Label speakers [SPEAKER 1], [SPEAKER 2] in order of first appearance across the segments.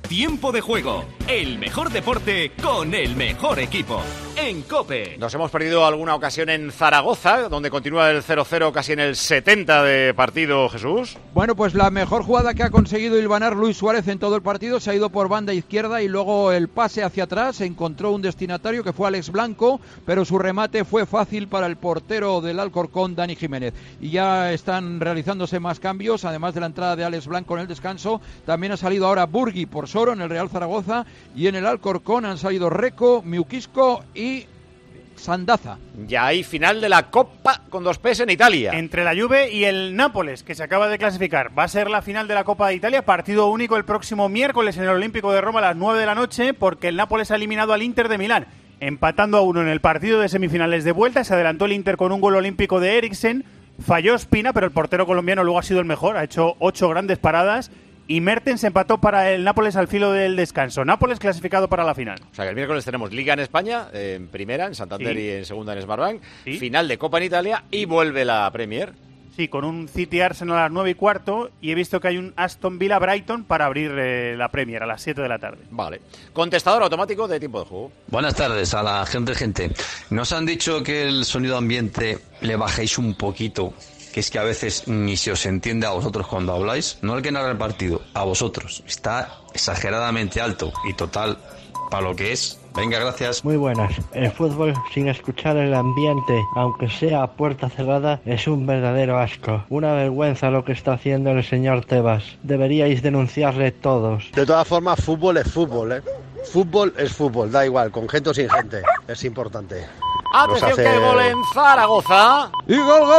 [SPEAKER 1] Tiempo de juego, el mejor deporte con el mejor equipo. En COPE.
[SPEAKER 2] Nos hemos perdido alguna ocasión en Zaragoza, donde continúa el 0-0 casi en el 70 de partido, Jesús.
[SPEAKER 3] Bueno, pues la mejor jugada que ha conseguido hilvanar Luis Suárez en todo el partido, se ha ido por banda izquierda y luego el pase hacia atrás, encontró un destinatario que fue Alex Blanco, pero su remate fue fácil para el portero del Alcorcón, Dani Jiménez. Y ya están realizándose más cambios, además de la entrada de Alex Blanco en el descanso, también ha salido ahora Burgui por Soro en el Real Zaragoza, y en el Alcorcón han salido Reco, Miukisco y Sandaza.
[SPEAKER 2] Ya hay final de la Copa con 2 P's en Italia.
[SPEAKER 4] Entre la Juve y el Nápoles, que se acaba de clasificar. Va a ser la final de la Copa de Italia, partido único el próximo miércoles en el Olímpico de Roma a las 9 de la noche, porque el Nápoles ha eliminado al Inter de Milán, empatando a 1 en el partido de semifinales de vuelta. Se adelantó el Inter con un gol olímpico de Eriksen, falló Spina, pero el portero colombiano luego ha sido el mejor, ha hecho 8 grandes paradas. Y Mertens empató para el Nápoles al filo del descanso. Nápoles clasificado para la final.
[SPEAKER 2] O sea que el miércoles tenemos Liga en España, en primera, en Santander, sí, y en segunda en Smartbank. Sí. Final de Copa en Italia y vuelve la Premier.
[SPEAKER 4] Sí, con un City Arsenal a las 9:15 y he visto que hay un Aston Villa Brighton para abrir la Premier a las 7 de la tarde.
[SPEAKER 2] Vale. Contestador automático de tiempo de juego.
[SPEAKER 5] Buenas tardes a la gente. Nos han dicho que el sonido ambiente le bajéis un poquito, que es que a veces ni se os entiende a vosotros cuando habláis, no al que narra el partido, a vosotros. Está exageradamente alto y total, para lo que es. Venga, gracias.
[SPEAKER 6] Muy buenas. El fútbol sin escuchar el ambiente, aunque sea a puerta cerrada, es un verdadero asco. Una vergüenza lo que está haciendo el señor Tebas. Deberíais denunciarle todos.
[SPEAKER 7] De todas formas, fútbol es fútbol, ¿eh? Fútbol es fútbol, da igual, con gente o sin gente. Es importante.
[SPEAKER 2] Atención que hay gol en Zaragoza.
[SPEAKER 3] Y gol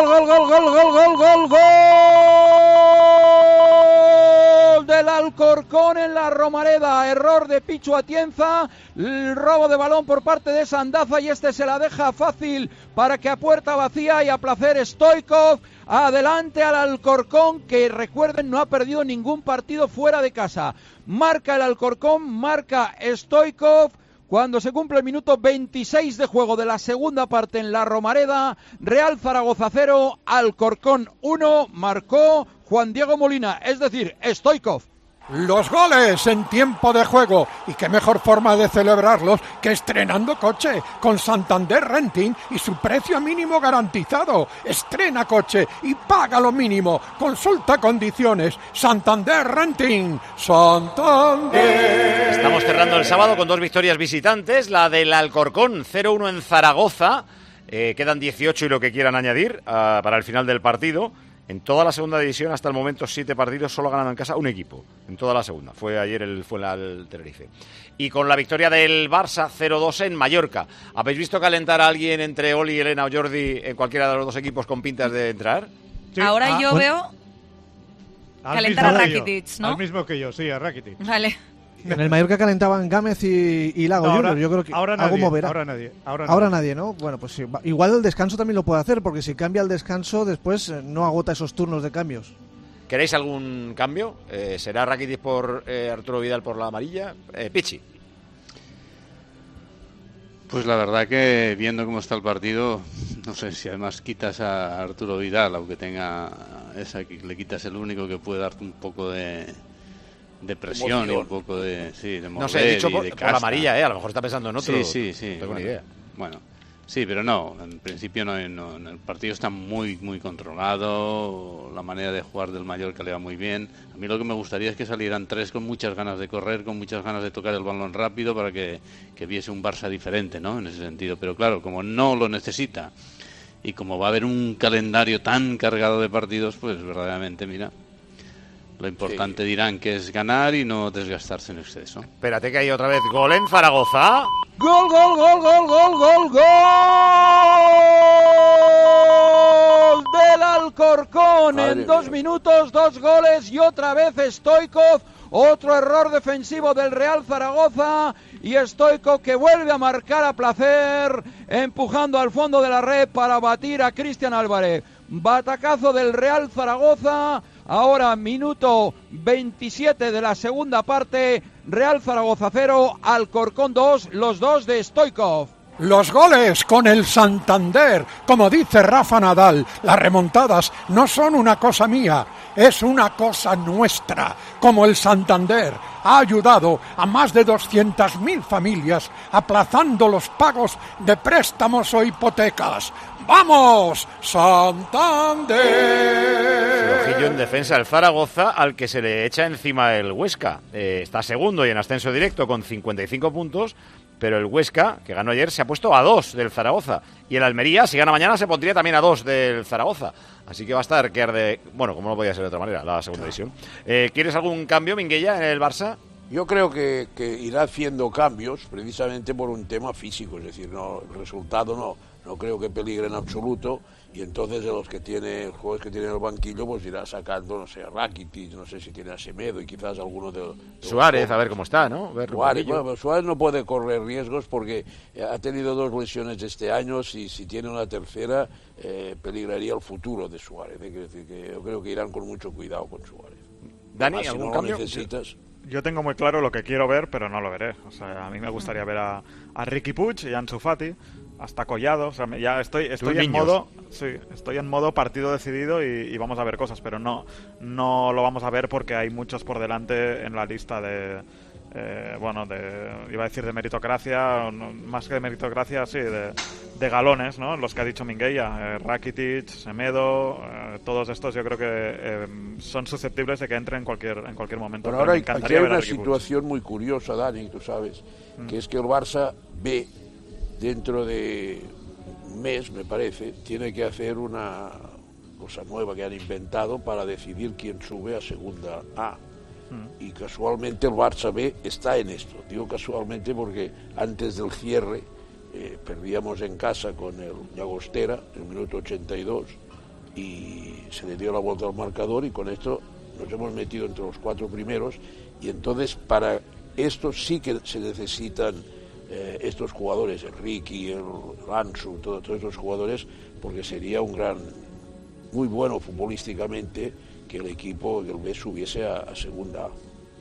[SPEAKER 3] del Alcorcón en la Romareda. Error de Pichu Atienza, el robo de balón por parte de Sandaza y este se la deja fácil para que a puerta vacía y a placer Stoichkov. Adelante al Alcorcón, que recuerden no ha perdido ningún partido fuera de casa. Marca el Alcorcón, marca Stoichkov. Cuando se cumple el minuto 26 de juego de la segunda parte en la Romareda, Real Zaragoza 0, Alcorcón 1, marcó Juan Diego Molina, es decir, Stoichkov.
[SPEAKER 8] Los goles en tiempo de juego, y qué mejor forma de celebrarlos que estrenando coche con Santander Renting y su precio mínimo garantizado. Estrena coche y paga lo mínimo. Consulta condiciones. Santander Renting. Santander.
[SPEAKER 2] Estamos cerrando el sábado con 2 victorias visitantes, la del Alcorcón 0-1 en Zaragoza. Quedan 18 y lo que quieran añadir para el final del partido. En toda la segunda división, hasta el momento, 7 partidos, solo ganando en casa un equipo. En toda la segunda. Fue ayer el Tenerife. Y con la victoria del Barça, 0-2 en Mallorca. ¿Habéis visto calentar a alguien entre Oli, Elena o Jordi en cualquiera de los 2 equipos con pintas de entrar?
[SPEAKER 9] Sí. Ahora yo veo calentar a Rakitic, ¿no?
[SPEAKER 10] Al mismo que yo, sí, a Rakitic.
[SPEAKER 9] Vale.
[SPEAKER 11] En el Mallorca calentaban Gámez y Lago Junior. Yo creo que
[SPEAKER 10] ahora
[SPEAKER 11] algo
[SPEAKER 10] nadie,
[SPEAKER 11] moverá.
[SPEAKER 10] Ahora
[SPEAKER 11] nadie, ¿no? Bueno, pues sí, igual el descanso también lo puede hacer, porque si cambia el descanso, después no agota esos turnos de cambios.
[SPEAKER 2] ¿Queréis algún cambio? ¿Será Rakitic por Arturo Vidal por la amarilla? Pichi.
[SPEAKER 12] Pues la verdad que viendo cómo está el partido, no sé si además quitas a Arturo Vidal, aunque tenga esa, que le quitas el único que puede darte un poco de presión y un poco de mover.
[SPEAKER 2] No sé, he dicho por la amarilla, a lo mejor está pensando en otro.
[SPEAKER 12] Sí.
[SPEAKER 2] No tengo ni idea.
[SPEAKER 12] Bueno, sí, pero no, en principio no, el partido está muy controlado, la manera de jugar del Mallorca le va muy bien. A mí lo que me gustaría es que salieran 3 con muchas ganas de correr, con muchas ganas de tocar el balón rápido para que viese un Barça diferente, ¿no? En ese sentido, pero claro, como no lo necesita y como va a haber un calendario tan cargado de partidos, pues verdaderamente, mira, lo importante dirán que es ganar y no desgastarse en exceso.
[SPEAKER 2] Espérate que hay otra vez gol en Zaragoza.
[SPEAKER 3] ¡Gol del Alcorcón! Madre en 2 minutos, 2 goles y otra vez Stoichkov. Otro error defensivo del Real Zaragoza y Stoichkov que vuelve a marcar a placer, empujando al fondo de la red para batir a Cristian Álvarez. Batacazo del Real Zaragoza. Ahora minuto 27 de la segunda parte, Real Zaragoza 0, Alcorcón 2, los 2 de Stoichkov.
[SPEAKER 8] Los goles con el Santander, como dice Rafa Nadal, las remontadas no son una cosa mía. es una cosa nuestra, como el Santander ha ayudado a más de 200.000 familias aplazando los pagos de préstamos o hipotecas. ¡Vamos, Santander!
[SPEAKER 2] Flojillo en defensa el Zaragoza, al que se le echa encima el Huesca. Está segundo y en ascenso directo con 55 puntos, pero el Huesca, que ganó ayer, se ha puesto a 2 del Zaragoza. Y el Almería, si gana mañana, se pondría también a 2 del Zaragoza. Así que va a estar que arde... Bueno, como no podía ser de otra manera, la segunda división. ¿Quieres algún cambio, Minguella, en el Barça?
[SPEAKER 13] Yo creo que irá haciendo cambios precisamente por un tema físico, es decir, no, el resultado no creo que peligre en absoluto, y entonces de los jugadores que tiene en el banquillo, pues irá sacando, no sé, a Rakitic, no sé si tiene a Semedo y quizás alguno de
[SPEAKER 2] Suárez, a ver cómo está, ¿no?
[SPEAKER 13] Suárez no puede correr riesgos porque ha tenido 2 lesiones este año, si tiene una tercera, peligraría el futuro de Suárez, es decir, que yo creo que irán con mucho cuidado con Suárez.
[SPEAKER 2] Dani,
[SPEAKER 13] además,
[SPEAKER 2] ¿algún
[SPEAKER 13] si no
[SPEAKER 2] cambio?
[SPEAKER 13] Lo necesitas...
[SPEAKER 10] Yo tengo muy claro lo que quiero ver, pero no lo veré. O sea, a mí me gustaría ver a Riqui Puig y a Ansu Fati, hasta Collado. O sea, ya estoy en modo, estoy en modo partido decidido y vamos a ver cosas, pero no lo vamos a ver porque hay muchos por delante en la lista de iba a decir de meritocracia, más que de meritocracia, sí, de galones, ¿no? Los que ha dicho Minguella, Rakitic, Semedo, todos estos yo creo que son susceptibles de que entren en cualquier momento.
[SPEAKER 13] Pero ahora aquí hay una situación muy curiosa, Dani, tú sabes, que es que el Barça B, dentro de un mes, me parece, tiene que hacer una cosa nueva que han inventado para decidir quién sube a segunda A. Y casualmente el Barça B está en esto. Digo casualmente porque antes del cierre perdíamos en casa con el Llagostera en el minuto 82 y se le dio la vuelta al marcador y con esto nos hemos metido entre los 4 primeros, y entonces para esto sí que se necesitan estos jugadores, el Riqui, el Ansu, todos estos jugadores, porque sería muy bueno futbolísticamente que el equipo del B subiese a segunda.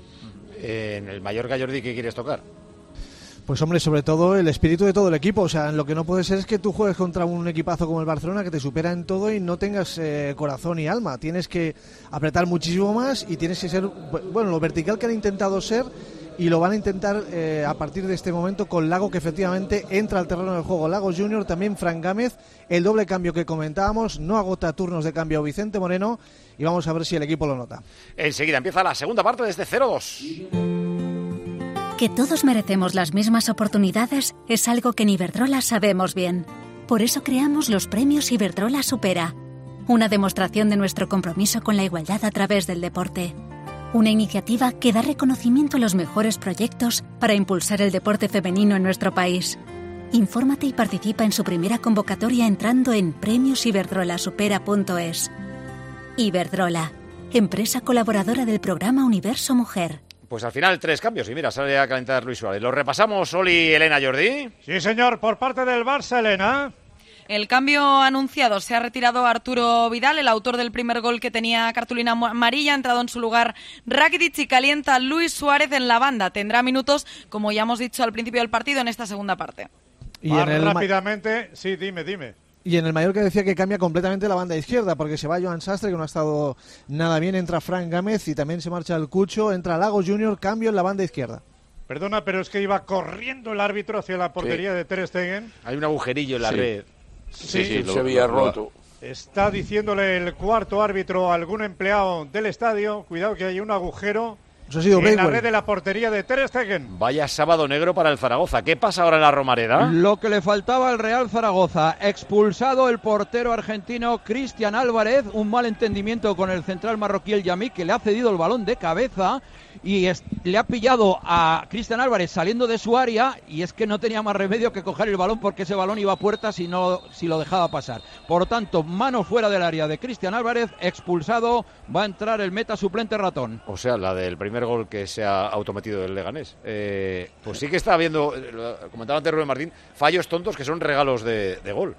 [SPEAKER 2] En el Mallorca, Jordi, ¿qué quieres tocar?
[SPEAKER 11] Pues hombre, sobre todo el espíritu de todo el equipo. O sea, lo que no puede ser es que tú juegues contra un equipazo como el Barcelona que te supera en todo y no tengas corazón y alma. Tienes que apretar muchísimo más y tienes que ser, bueno, lo vertical que han intentado ser, y lo van a intentar a partir de este momento con Lago, que efectivamente entra al terreno del juego. Lago Junior, también Fran Gámez, el doble cambio que comentábamos, no agota turnos de cambio Vicente Moreno, y vamos a ver si el equipo lo nota.
[SPEAKER 2] Enseguida empieza la segunda parte desde 0-2.
[SPEAKER 14] Que todos merecemos las mismas oportunidades es algo que en Iberdrola sabemos bien. Por eso creamos los premios Iberdrola Supera, una demostración de nuestro compromiso con la igualdad a través del deporte. Una iniciativa que da reconocimiento a los mejores proyectos para impulsar el deporte femenino en nuestro país. Infórmate y participa en su primera convocatoria entrando en premiosiberdrolasupera.es. Iberdrola, empresa colaboradora del programa Universo Mujer.
[SPEAKER 2] Pues al final 3 cambios y mira, sale a calentar Luis Suárez. ¿Lo repasamos, Oli, Elena, Jordi?
[SPEAKER 10] Sí, señor, por parte del Barça, Elena.
[SPEAKER 9] El cambio anunciado: se ha retirado Arturo Vidal, el autor del primer gol que tenía cartulina amarilla, ha entrado en su lugar Rakitic y calienta Luis Suárez en la banda. Tendrá minutos, como ya hemos dicho al principio del partido, en esta segunda parte.
[SPEAKER 10] Y rápidamente, sí, dime.
[SPEAKER 11] Y en el Mallorca decía que cambia completamente la banda izquierda, porque se va Joan Sastre, que no ha estado nada bien, entra Fran Gámez y también se marcha el Cucho, entra Lago Junior, cambio en la banda izquierda.
[SPEAKER 10] Perdona, pero es que iba corriendo el árbitro hacia la portería de Ter Stegen.
[SPEAKER 2] Hay un agujerillo en la red.
[SPEAKER 13] Sí, se había roto.
[SPEAKER 10] Está diciéndole el cuarto árbitro a algún empleado del estadio, cuidado que hay un agujero en la red de la portería de Ter Stegen.
[SPEAKER 2] Vaya sábado negro para el Zaragoza. ¿Qué pasa ahora en la Romareda?
[SPEAKER 3] Lo que le faltaba al Real Zaragoza. Expulsado el portero argentino Cristian Álvarez. Un mal entendimiento con el central marroquí El Yamik, que le ha cedido el balón de cabeza y le ha pillado a Cristian Álvarez saliendo de su área, y es que no tenía más remedio que coger el balón porque ese balón iba a puerta si lo dejaba pasar. Por tanto, mano fuera del área de Cristian Álvarez, expulsado. Va a entrar el meta suplente Ratón.
[SPEAKER 2] O sea, la del primer gol que se ha autometido el Leganés. Pues sí que está habiendo, comentaba antes Rubén Martín, fallos tontos que son regalos de gol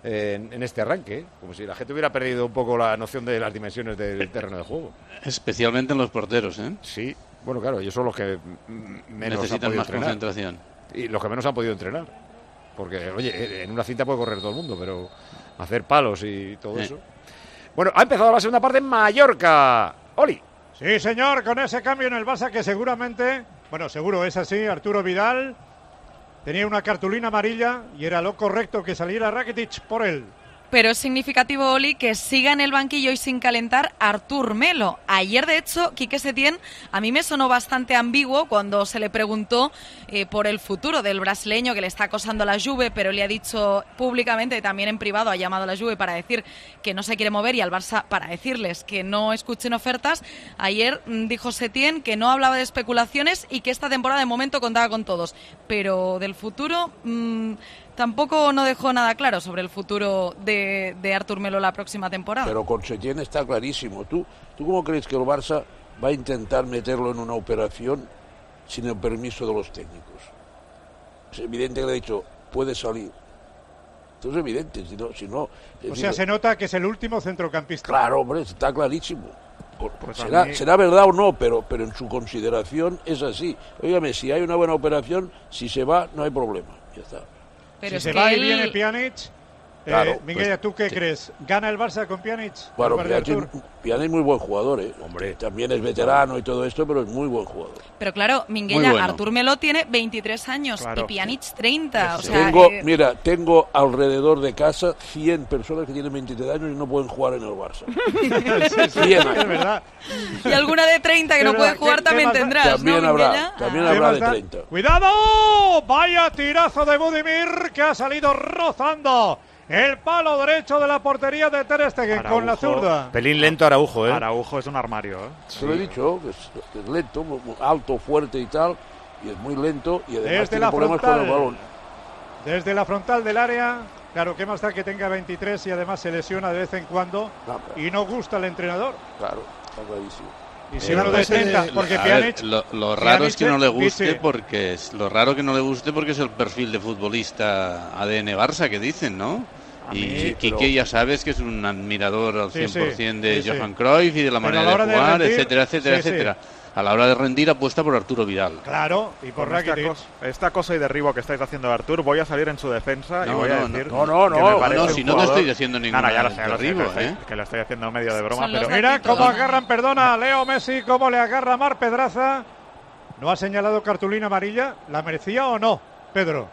[SPEAKER 2] en este arranque, como si la gente hubiera perdido un poco la noción de las dimensiones del terreno de juego.
[SPEAKER 12] Especialmente en los porteros, ¿eh?
[SPEAKER 2] Sí, bueno, claro, ellos son los que menos
[SPEAKER 12] necesitan
[SPEAKER 2] han podido
[SPEAKER 12] más
[SPEAKER 2] entrenar.
[SPEAKER 12] concentración.
[SPEAKER 2] Y los que menos han podido entrenar. Porque, oye, en una cinta puede correr todo el mundo, pero hacer palos y todo eso. Bueno, ha empezado la segunda parte en Mallorca. Oli.
[SPEAKER 15] Sí, señor, con ese cambio en el Barça que seguramente, bueno, seguro es así, Arturo Vidal tenía una cartulina amarilla y era lo correcto que saliera Rakitic por él.
[SPEAKER 9] Pero es significativo, Oli, que siga en el banquillo y sin calentar Artur Melo. Ayer, de hecho, Quique Setién a mí me sonó bastante ambiguo cuando se le preguntó por el futuro del brasileño que le está acosando a la Juve, pero le ha dicho públicamente y también en privado, ha llamado a la Juve para decir que no se quiere mover y al Barça para decirles que no escuchen ofertas. Ayer dijo Setién que no hablaba de especulaciones y que esta temporada de momento contaba con todos. Pero del futuro... tampoco no dejó nada claro sobre el futuro de Artur Melo la próxima temporada.
[SPEAKER 13] Pero con Setién está clarísimo. ¿Tú cómo crees que el Barça va a intentar meterlo en una operación sin el permiso de los técnicos? Es evidente que le ha dicho, puede salir. Esto es evidente, si no...
[SPEAKER 15] O sea, se nota que es el último centrocampista.
[SPEAKER 13] Claro, hombre, está clarísimo. Pues será verdad o no, pero en su consideración es así. Óigame, si hay una buena operación, si se va, no hay problema. Ya está.
[SPEAKER 9] Pero
[SPEAKER 15] si se va y viene Pjanic,
[SPEAKER 13] claro,
[SPEAKER 15] Minguella, ¿tú qué crees? ¿Gana el Barça con Pjanic?
[SPEAKER 13] Bueno, Pjanic es muy buen jugador, ¿eh?
[SPEAKER 2] Hombre.
[SPEAKER 13] También es veterano y todo esto, pero es muy buen jugador.
[SPEAKER 9] Pero claro, Minguella, bueno. Artur Melo tiene 23 años y Pjanic 30. O sea,
[SPEAKER 13] tengo alrededor de casa 100 personas que tienen 23 años y no pueden jugar en el Barça. 100 años.
[SPEAKER 15] Es verdad.
[SPEAKER 9] Y alguna de 30 que no puede jugar también tendrás,
[SPEAKER 13] también
[SPEAKER 9] ¿no,
[SPEAKER 13] habrá, también habrá de 30.
[SPEAKER 15] ¡Cuidado! Vaya tirazo de Budimir que ha salido rozando el palo derecho de la portería de Ter Stegen con la zurda.
[SPEAKER 2] Pelín lento Araujo, ¿eh?
[SPEAKER 10] Araujo es un armario, ¿eh?
[SPEAKER 13] Se lo he dicho, que es lento, alto, fuerte y tal, y es muy lento y además tiene problemas con el balón.
[SPEAKER 15] Desde la frontal del área, claro, ¿qué más da que tenga 23 y además se lesiona de vez en cuando y no gusta al entrenador?
[SPEAKER 13] Claro, está clarísimo.
[SPEAKER 15] Y si uno de 30, porque Pjanic...
[SPEAKER 12] Lo raro es que no le guste porque es el perfil de futbolista ADN Barça que dicen, ¿no? Y Quique ya sabes que es un admirador al 100% de Johan Cruyff y de la manera de jugar, etcétera, etcétera. A la hora de rendir apuesta por Arturo Vidal.
[SPEAKER 15] Claro, y por Rakitic.
[SPEAKER 10] Esta cosa y derribo que estáis haciendo de Artur, voy a salir en su defensa y voy a decir...
[SPEAKER 13] No,
[SPEAKER 12] si no te estoy diciendo ningún derribo,
[SPEAKER 10] que lo estoy haciendo medio de broma, pero...
[SPEAKER 15] Mira cómo agarran, perdona, Leo Messi, cómo le agarra a Marc Pedraza. ¿No ha señalado cartulina amarilla? ¿La merecía o no, Pedro?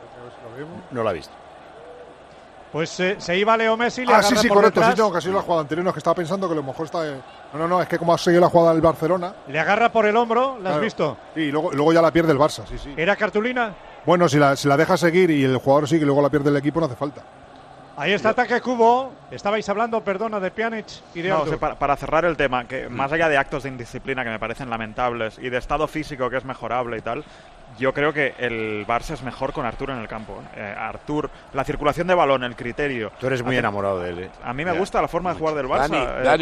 [SPEAKER 2] No la ha visto.
[SPEAKER 15] Pues se iba Leo Messi y le agarra
[SPEAKER 16] sí,
[SPEAKER 15] por
[SPEAKER 16] correcto,
[SPEAKER 15] detrás.
[SPEAKER 16] sí, tengo que ha sido la jugada anterior, no, que estaba pensando que a lo mejor está... No, es que como ha seguido la jugada del Barcelona...
[SPEAKER 15] Le agarra por el hombro, ¿la has visto?
[SPEAKER 16] Sí, y luego ya la pierde el Barça, sí.
[SPEAKER 15] ¿Era cartulina?
[SPEAKER 16] Bueno, si la deja seguir y el jugador sigue y luego la pierde el equipo, no hace falta.
[SPEAKER 15] Ahí está ataque Cubo. Estabais hablando, perdona, de Pjanic y de Artur.
[SPEAKER 10] Para cerrar el tema, que más allá de actos de indisciplina que me parecen lamentables y de estado físico que es mejorable y tal, yo creo que el Barça es mejor con Artur en el campo. Artur, la circulación de balón, el criterio.
[SPEAKER 2] Tú eres muy enamorado de él, ¿eh?
[SPEAKER 10] A mí me gusta la forma de jugar del Barça.
[SPEAKER 13] Dani,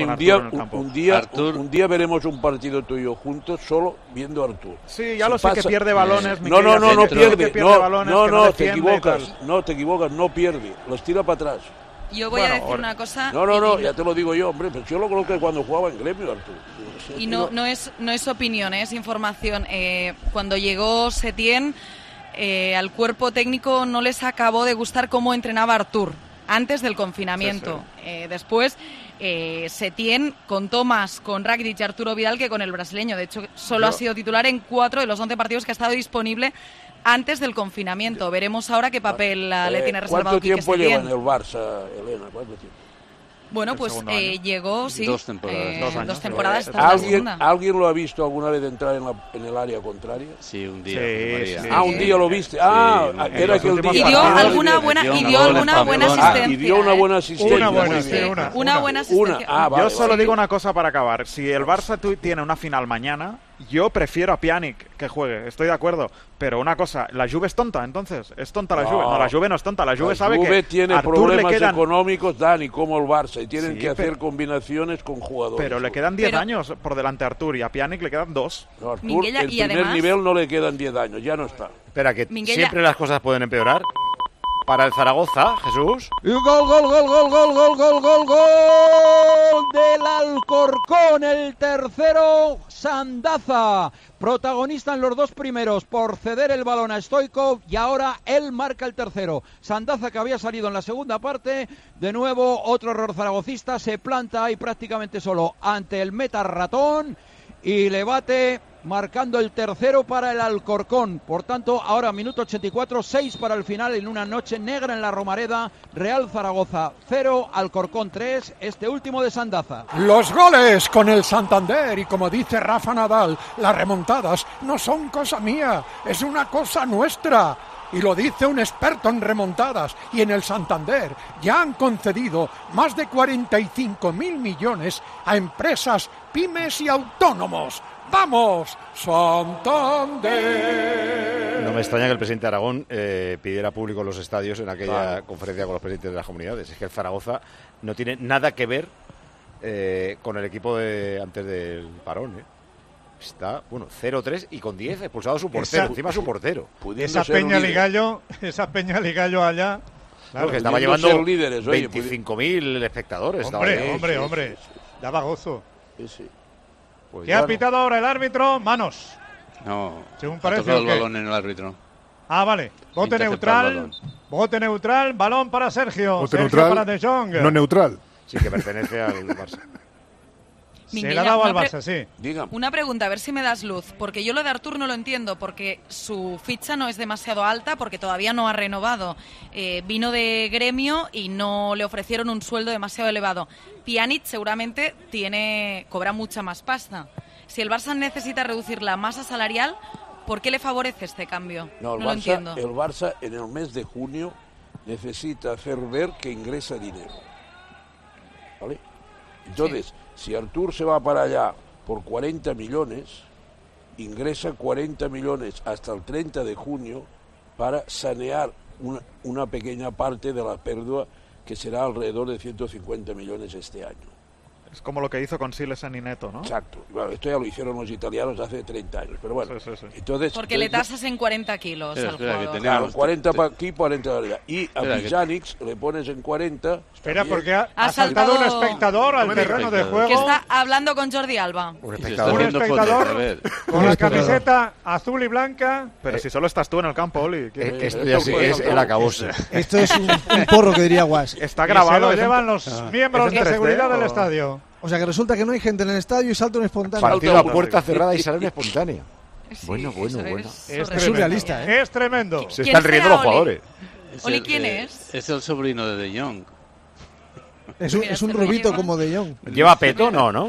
[SPEAKER 13] un día veremos un partido tuyo juntos solo viendo a Artur.
[SPEAKER 10] Sí, ya lo sé que pierde balones.
[SPEAKER 13] No pierde. No, te equivocas, no pierde. Los tira para atrás.
[SPEAKER 9] Yo voy a decir una cosa.
[SPEAKER 13] No, ya te lo digo yo, hombre, pero yo lo coloqué cuando jugaba en Gremio, Artur.
[SPEAKER 9] Y no es opinión, es información. Cuando llegó Setién, al cuerpo técnico no les acabó de gustar cómo entrenaba Artur antes del confinamiento. Sí. Después, Setién contó más con Rakitic y Arturo Vidal que con el brasileño. De hecho, solo ha sido titular en 4 de los 11 partidos que ha estado disponible antes del confinamiento. Veremos ahora qué papel le tiene reservado Quique Setién.
[SPEAKER 13] ¿Cuánto tiempo lleva en el Barça, Elena? ¿Cuánto tiempo?
[SPEAKER 9] Bueno, pues llegó, sí,
[SPEAKER 12] 2 temporadas.
[SPEAKER 9] 2 temporadas. Está en la segunda.
[SPEAKER 13] ¿Alguien lo ha visto alguna vez entrar en el área contraria?
[SPEAKER 12] Sí, un día.
[SPEAKER 13] Sí. Un día lo viste. Era que el día.
[SPEAKER 9] Y dio alguna buena asistencia.
[SPEAKER 13] Y dio una buena asistencia.
[SPEAKER 9] Una buena asistencia.
[SPEAKER 10] Yo solo digo una cosa para acabar. Si el Barça tiene una final mañana, yo prefiero a Pjanic que juegue. Estoy de acuerdo. Pero una cosa, ¿la Juve es tonta entonces? ¿Es tonta la Juve? No, la Juve no es tonta. La Juve sabe que
[SPEAKER 13] tiene
[SPEAKER 10] Artur
[SPEAKER 13] problemas
[SPEAKER 10] le quedan...
[SPEAKER 13] económicos, Dani, como el Barça, y tienen que hacer combinaciones con jugadores.
[SPEAKER 10] Pero le quedan 10 años por delante a Artur y a Pjanic le quedan 2.
[SPEAKER 13] No, Artur, el primer nivel no le quedan 10 años, ya no está.
[SPEAKER 2] Espera, que siempre las cosas pueden empeorar. para el Zaragoza, Jesús.
[SPEAKER 3] Y gol del Alcorcón, el tercero Sandaza, protagonista en los dos primeros por ceder el balón a Stoichkov y ahora él marca el tercero. Sandaza, que había salido en la segunda parte, de nuevo otro error zaragocista, se planta ahí prácticamente solo ante el meta ratón y le bate, marcando el tercero para el Alcorcón. Por tanto, ahora minuto 84, 6 para el final en una noche negra en la Romareda. Real Zaragoza 0, Alcorcón 3, este último de Sandaza.
[SPEAKER 8] Los goles con el Santander y, como dice Rafa Nadal, las remontadas no son cosa mía, es una cosa nuestra. Y lo dice un experto en remontadas. Y en el Santander ya han concedido más de 45.000 millones a empresas, pymes y autónomos. ¡Vamos, Santander!
[SPEAKER 2] No me extraña que el presidente de Aragón pidiera público en los estadios en aquella conferencia con los presidentes de las comunidades. Es que el Zaragoza no tiene nada que ver con el equipo de antes del parón, Está, 0-3 y con 10 expulsado su portero, encima su portero.
[SPEAKER 15] Esa Peña Ligallo allá.
[SPEAKER 2] Claro, que estaba llevando 25.000 espectadores.
[SPEAKER 15] Hombre, daba gozo.
[SPEAKER 13] Sí.
[SPEAKER 15] Pues ¿qué ha pitado ahora el árbitro? Manos.
[SPEAKER 12] No,
[SPEAKER 15] según
[SPEAKER 12] ha
[SPEAKER 15] parece,
[SPEAKER 12] tocado el balón en el árbitro.
[SPEAKER 15] Ah, vale. Bote neutral, balón para Sergio.
[SPEAKER 16] Bote
[SPEAKER 15] Sergio
[SPEAKER 16] neutral,
[SPEAKER 15] para De Jong.
[SPEAKER 16] No neutral.
[SPEAKER 2] Sí, que pertenece al Barça.
[SPEAKER 15] Se la ha dado al Barça, sí.
[SPEAKER 13] Dígame.
[SPEAKER 9] Una pregunta, a ver si me das luz, porque yo lo de Artur no lo entiendo, porque su ficha no es demasiado alta, porque todavía no ha renovado. Vino de gremio y no le ofrecieron un sueldo demasiado elevado. Pjanic seguramente cobra mucha más pasta. Si el Barça necesita reducir la masa salarial, ¿por qué le favorece este cambio? No lo entiendo.
[SPEAKER 13] El Barça en el mes de junio necesita hacer ver que ingresa dinero. ¿Vale? Entonces, si Artur se va para allá por 40 millones, ingresa 40 millones hasta el 30 de junio para sanear una pequeña parte de la pérdida, que será alrededor de 150 millones este año.
[SPEAKER 10] Es como lo que hizo con Silesen y Neto, ¿no?
[SPEAKER 13] Exacto. Bueno, esto ya lo hicieron los italianos hace 30 años, pero bueno.
[SPEAKER 10] Sí.
[SPEAKER 13] Entonces,
[SPEAKER 9] porque le tasas en 40 kilos al jugador.
[SPEAKER 13] Claro, 40 para aquí, 40 para allá. Y a Pjanic le pones en 40...
[SPEAKER 15] Espera, porque ha saltado un espectador al terreno de juego.
[SPEAKER 9] Que está hablando con Jordi Alba.
[SPEAKER 15] Un espectador con la camiseta azul y blanca.
[SPEAKER 10] Pero si solo estás tú en el campo, Oli.
[SPEAKER 2] Esto ya sí es el acabose.
[SPEAKER 11] Esto es un porro que diría Guas.
[SPEAKER 10] Está grabado.
[SPEAKER 15] Se lo llevan los miembros de seguridad del estadio.
[SPEAKER 11] O sea que resulta que no hay gente en el estadio y salta un espontáneo.
[SPEAKER 2] Partido a puerta cerrada y sale un espontáneo.
[SPEAKER 9] Sí,
[SPEAKER 2] bueno.
[SPEAKER 15] Es
[SPEAKER 11] surrealista, ¿eh?
[SPEAKER 15] Es tremendo.
[SPEAKER 2] Se están riendo los jugadores.
[SPEAKER 9] Oli, ¿quién es?
[SPEAKER 12] Es el sobrino de De Jong.
[SPEAKER 11] Es un rubito como De Jong.
[SPEAKER 2] ¿Lleva peto? No.
[SPEAKER 15] No.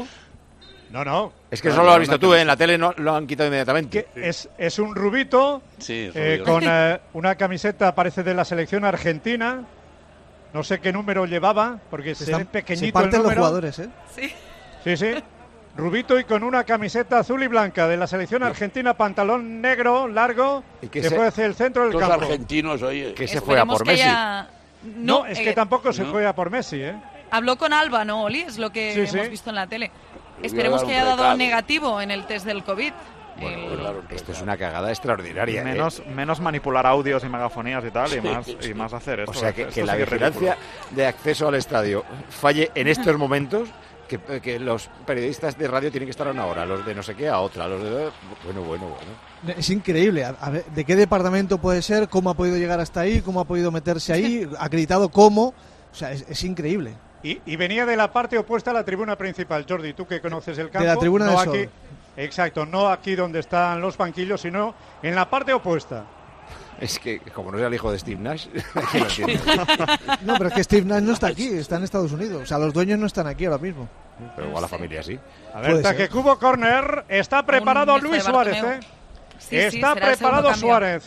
[SPEAKER 2] Es que eso lo has visto tú, en la tele no lo han quitado inmediatamente.
[SPEAKER 15] Es un rubito con una camiseta, parece de la selección argentina. No sé qué número llevaba, porque se ve pequeñito el número.
[SPEAKER 11] Los jugadores, ¿eh?
[SPEAKER 15] Sí. Rubito y con una camiseta azul y blanca de la selección argentina, pantalón negro, largo, que fue hacia el centro del campo.
[SPEAKER 13] Los argentinos, oye.
[SPEAKER 2] Que se fue a por Messi.
[SPEAKER 15] No, es que tampoco se fue a por Messi, ¿eh?
[SPEAKER 9] Habló con Alba, ¿no, Oli? Es lo que hemos visto en la tele. Esperemos que haya dado negativo en el test del COVID.
[SPEAKER 2] Bueno, esto es una cagada extraordinaria.
[SPEAKER 10] Menos manipular audios y megafonías y tal, y más hacer esto.
[SPEAKER 2] O sea, que la vigilancia de acceso al estadio falle en estos momentos, que los periodistas de radio tienen que estar a una hora, los de no sé qué a otra, los de... Bueno.
[SPEAKER 11] Es increíble. A ver, ¿de qué departamento puede ser? ¿Cómo ha podido llegar hasta ahí? ¿Cómo ha podido meterse ahí? ¿Acreditado cómo? O sea, es increíble.
[SPEAKER 15] Y venía de la parte opuesta a la tribuna principal. Jordi, tú que conoces el campo.
[SPEAKER 11] De la tribuna
[SPEAKER 15] no
[SPEAKER 11] de
[SPEAKER 15] aquí.
[SPEAKER 11] Sol.
[SPEAKER 15] Exacto, no aquí donde están los banquillos, sino en la parte opuesta.
[SPEAKER 2] Es que, como no sea el hijo de Steve Nash, ¿quién lo entiende?
[SPEAKER 11] No, pero es que Steve Nash no está aquí, está en Estados Unidos. O sea, los dueños no están aquí ahora mismo.
[SPEAKER 2] Pero igual la familia sí.
[SPEAKER 15] A ver, que cubo córner. Está preparado Luis Suárez, ¿eh? Está preparado Suárez.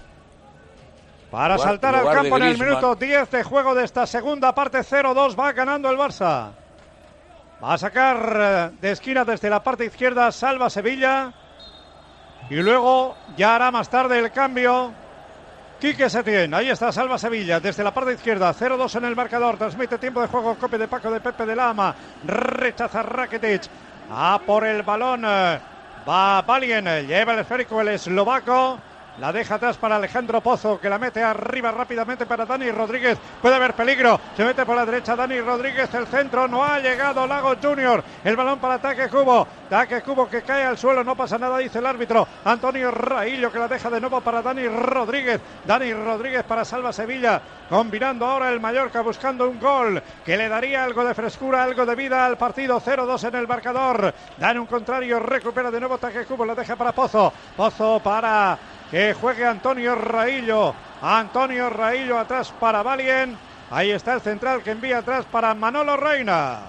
[SPEAKER 15] Para saltar al campo en el minuto 10 de juego de esta segunda parte. 0-2 va ganando el Barça. Va a sacar de esquina desde la parte izquierda Salva Sevilla. Y luego ya hará más tarde el cambio Quique Setién. Ahí está Salva Sevilla desde la parte izquierda. 0-2 en el marcador. Transmite tiempo de juego. Cope de Paco de Pepe de Lama. Rechaza Rakitic. A por el balón. Va Balien. Lleva el esférico el eslovaco. La deja atrás para Alejandro Pozo, que la mete arriba rápidamente para Dani Rodríguez. Puede haber peligro. Se mete por la derecha Dani Rodríguez. El centro no ha llegado. Lagos Junior. El balón para Taque Cubo. Taque Cubo que cae al suelo. No pasa nada, dice el árbitro. Antonio Raillo, que la deja de nuevo para Dani Rodríguez. Dani Rodríguez para Salva Sevilla. Combinando ahora el Mallorca, buscando un gol que le daría algo de frescura, algo de vida al partido. 0-2 en el marcador. Dan un contrario. Recupera de nuevo Taque Cubo. La deja para Pozo. Pozo para que juegue Antonio Raillo. Antonio Raillo atrás para Valien. Ahí está el central que envía atrás para Manolo Reina.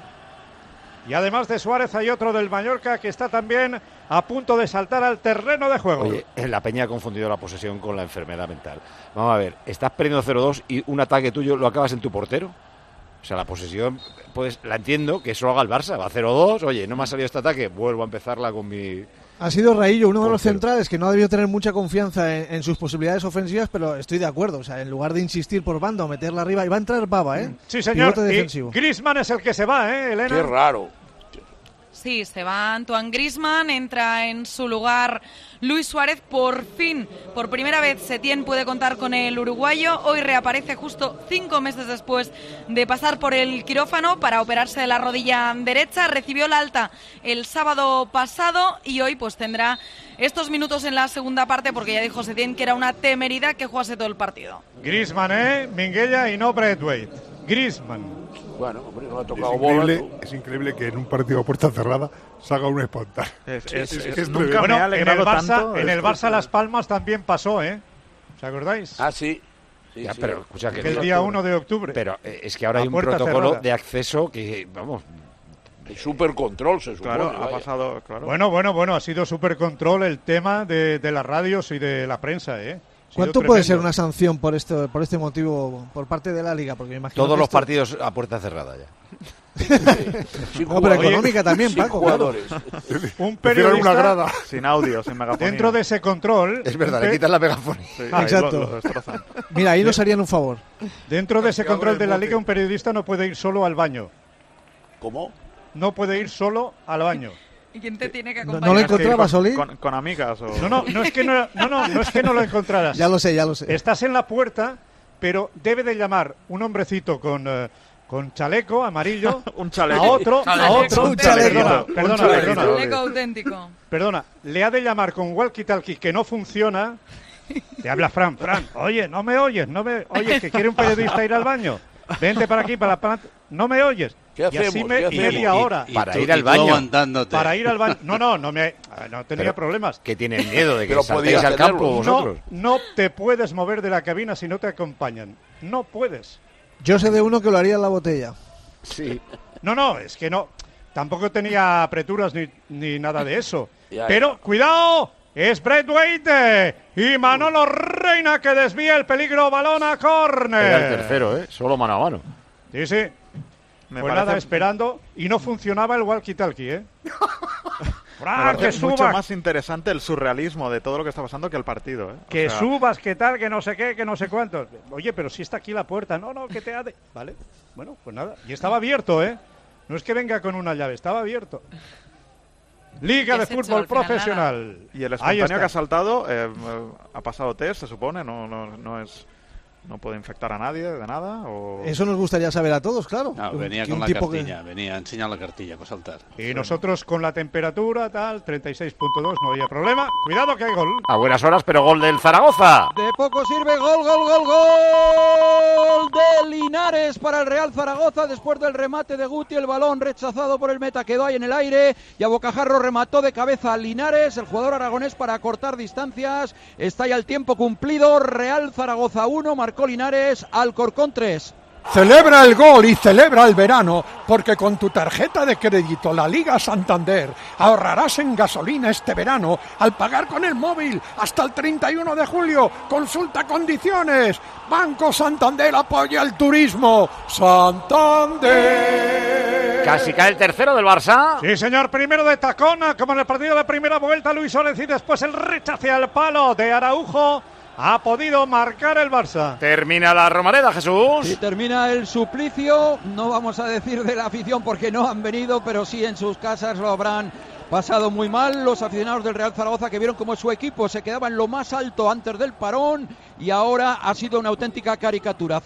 [SPEAKER 15] Y además de Suárez hay otro del Mallorca que está también a punto de saltar al terreno de juego.
[SPEAKER 2] Oye, la Peña ha confundido la posesión con la enfermedad mental. Vamos a ver, estás perdiendo 0-2 y un ataque tuyo lo acabas en tu portero. O sea, la posesión, pues la entiendo, que eso lo haga el Barça. Va 0-2, oye, no me ha salido este ataque, vuelvo a empezarla con mi...
[SPEAKER 11] Ha sido Raillo uno de los centrales que no ha debido tener mucha confianza en sus posibilidades ofensivas, pero estoy de acuerdo. O sea, en lugar de insistir por banda o meterla arriba, y va a entrar Baba, ¿eh?
[SPEAKER 15] Sí, señor. Y Griezmann es el que se va, ¿eh, Elena?
[SPEAKER 13] Qué raro.
[SPEAKER 9] Sí, se va Antoine Griezmann, entra en su lugar Luis Suárez. Por fin, por primera vez, Setién puede contar con el uruguayo. Hoy reaparece justo 5 meses después de pasar por el quirófano para operarse de la rodilla derecha. Recibió la alta el sábado pasado y hoy pues tendrá estos minutos en la segunda parte, porque ya dijo Setién que era una temeridad que jugase todo el partido.
[SPEAKER 15] Griezmann, Minguella y no Braithwaite. Griezmann.
[SPEAKER 13] Bueno, hombre, no ha tocado bola.
[SPEAKER 16] Es increíble que en un partido a puerta cerrada salga un espontáneo.
[SPEAKER 15] Nunca me ha alegrado tanto. En el Barça Las Palmas también pasó, ¿eh? ¿Os acordáis?
[SPEAKER 13] Ah, sí.
[SPEAKER 2] Ya, pero escucha que
[SPEAKER 15] el día 1 de octubre.
[SPEAKER 2] Pero es que ahora hay un protocolo de acceso que, vamos...
[SPEAKER 13] El supercontrol se supone.
[SPEAKER 10] Claro, ha pasado... Claro.
[SPEAKER 15] Bueno, ha sido supercontrol el tema de las radios y de la prensa, ¿eh?
[SPEAKER 11] ¿Cuánto puede ser una sanción por este motivo por parte de la Liga? Porque me imagino
[SPEAKER 2] todos los partidos a puerta cerrada ya.
[SPEAKER 11] No, pero económica también, Paco.
[SPEAKER 13] Jugadores.
[SPEAKER 15] Un periodista
[SPEAKER 16] una grada.
[SPEAKER 10] Sin audio, sin megafonía.
[SPEAKER 15] Dentro de ese control.
[SPEAKER 2] Es verdad, le quitan la megafonía.
[SPEAKER 10] Sí,
[SPEAKER 11] exacto.
[SPEAKER 10] Lo destrozan.
[SPEAKER 11] Mira, ahí nos harían un favor.
[SPEAKER 15] Dentro de ese control de la Liga, un periodista no puede ir solo al baño.
[SPEAKER 13] ¿Cómo?
[SPEAKER 15] No puede ir solo al baño.
[SPEAKER 9] ¿Y quién te tiene que acompañar?
[SPEAKER 11] ¿No lo encontrabas, Oli?
[SPEAKER 10] Con amigas o...
[SPEAKER 15] No es que no lo encontraras.
[SPEAKER 11] Ya lo sé.
[SPEAKER 15] Estás en la puerta, pero debe de llamar un hombrecito con chaleco amarillo
[SPEAKER 10] un chaleco.
[SPEAKER 15] a otro.
[SPEAKER 11] Un chaleco.
[SPEAKER 15] Perdona.
[SPEAKER 9] Chaleco auténtico.
[SPEAKER 15] Perdona, le ha de llamar con walkie-talkie que no funciona. Te habla Fran, oye, no me oyes, oyes que quiere un periodista ir al baño. Vente para aquí, no me oyes.
[SPEAKER 13] ¿Qué hacemos?
[SPEAKER 15] Y así media hora.
[SPEAKER 2] Para ir al baño.
[SPEAKER 15] Para ir al baño. No tenía problemas.
[SPEAKER 2] Que tienen miedo de que saltéis al campo vosotros.
[SPEAKER 15] No te puedes mover de la cabina si no te acompañan. No puedes.
[SPEAKER 11] Yo sé de uno que lo haría en la botella.
[SPEAKER 2] Sí.
[SPEAKER 15] No, es que no. Tampoco tenía apreturas ni nada de eso.
[SPEAKER 13] Pero,
[SPEAKER 15] ¡cuidado! Es Braithwaite y Manolo Reina que desvía el peligro, balón a córner.
[SPEAKER 2] Era el tercero, solo mano a mano.
[SPEAKER 15] Sí. Pues nada, esperando, y no funcionaba el walkie-talkie, ¿eh?
[SPEAKER 10] Es mucho más interesante el surrealismo de todo lo que está pasando que el partido, ¿eh?
[SPEAKER 15] Subas, que tal, que no sé qué, que no sé cuántos. Oye, pero si está aquí la puerta. No, que te ha de... Vale, bueno, pues nada. Y estaba abierto, ¿eh? No es que venga con una llave, estaba abierto. Liga de Fútbol Profesional.
[SPEAKER 10] Y el espontáneo que ha saltado ha pasado test, se supone, no puede infectar a nadie de nada.
[SPEAKER 11] Eso nos gustaría saber a todos, claro.
[SPEAKER 12] No, venía con la cartilla, venía a enseñar la cartilla para saltar.
[SPEAKER 15] Y nosotros con la temperatura, 36.2, no había problema. Cuidado que hay gol.
[SPEAKER 2] A buenas horas, pero gol del Zaragoza.
[SPEAKER 3] De poco sirve, gol de Linares para el Real Zaragoza después del remate de Guti, el balón rechazado por el meta, quedó ahí en el aire y a bocajarro remató de cabeza Linares, el jugador aragonés, para acortar distancias. Está ya el tiempo cumplido, Real Zaragoza 1, marcó Linares, Alcorcón 3.
[SPEAKER 8] Celebra el gol y celebra el verano, porque con tu tarjeta de crédito La Liga Santander ahorrarás en gasolina este verano al pagar con el móvil hasta el 31 de julio. Consulta condiciones. Banco Santander apoya el turismo. Santander.
[SPEAKER 2] Casi cae el tercero del Barça.
[SPEAKER 15] Sí, señor, primero de tacona, como en el partido de primera vuelta, Luis Suárez, y después el rechace al palo de Araujo. Ha podido marcar el Barça.
[SPEAKER 2] Termina la Romareda, Jesús.
[SPEAKER 3] Sí, termina el suplicio. No vamos a decir de la afición porque no han venido, pero sí en sus casas lo habrán pasado muy mal los aficionados del Real Zaragoza, que vieron como su equipo se quedaba en lo más alto antes del parón, y ahora ha sido una auténtica caricatura.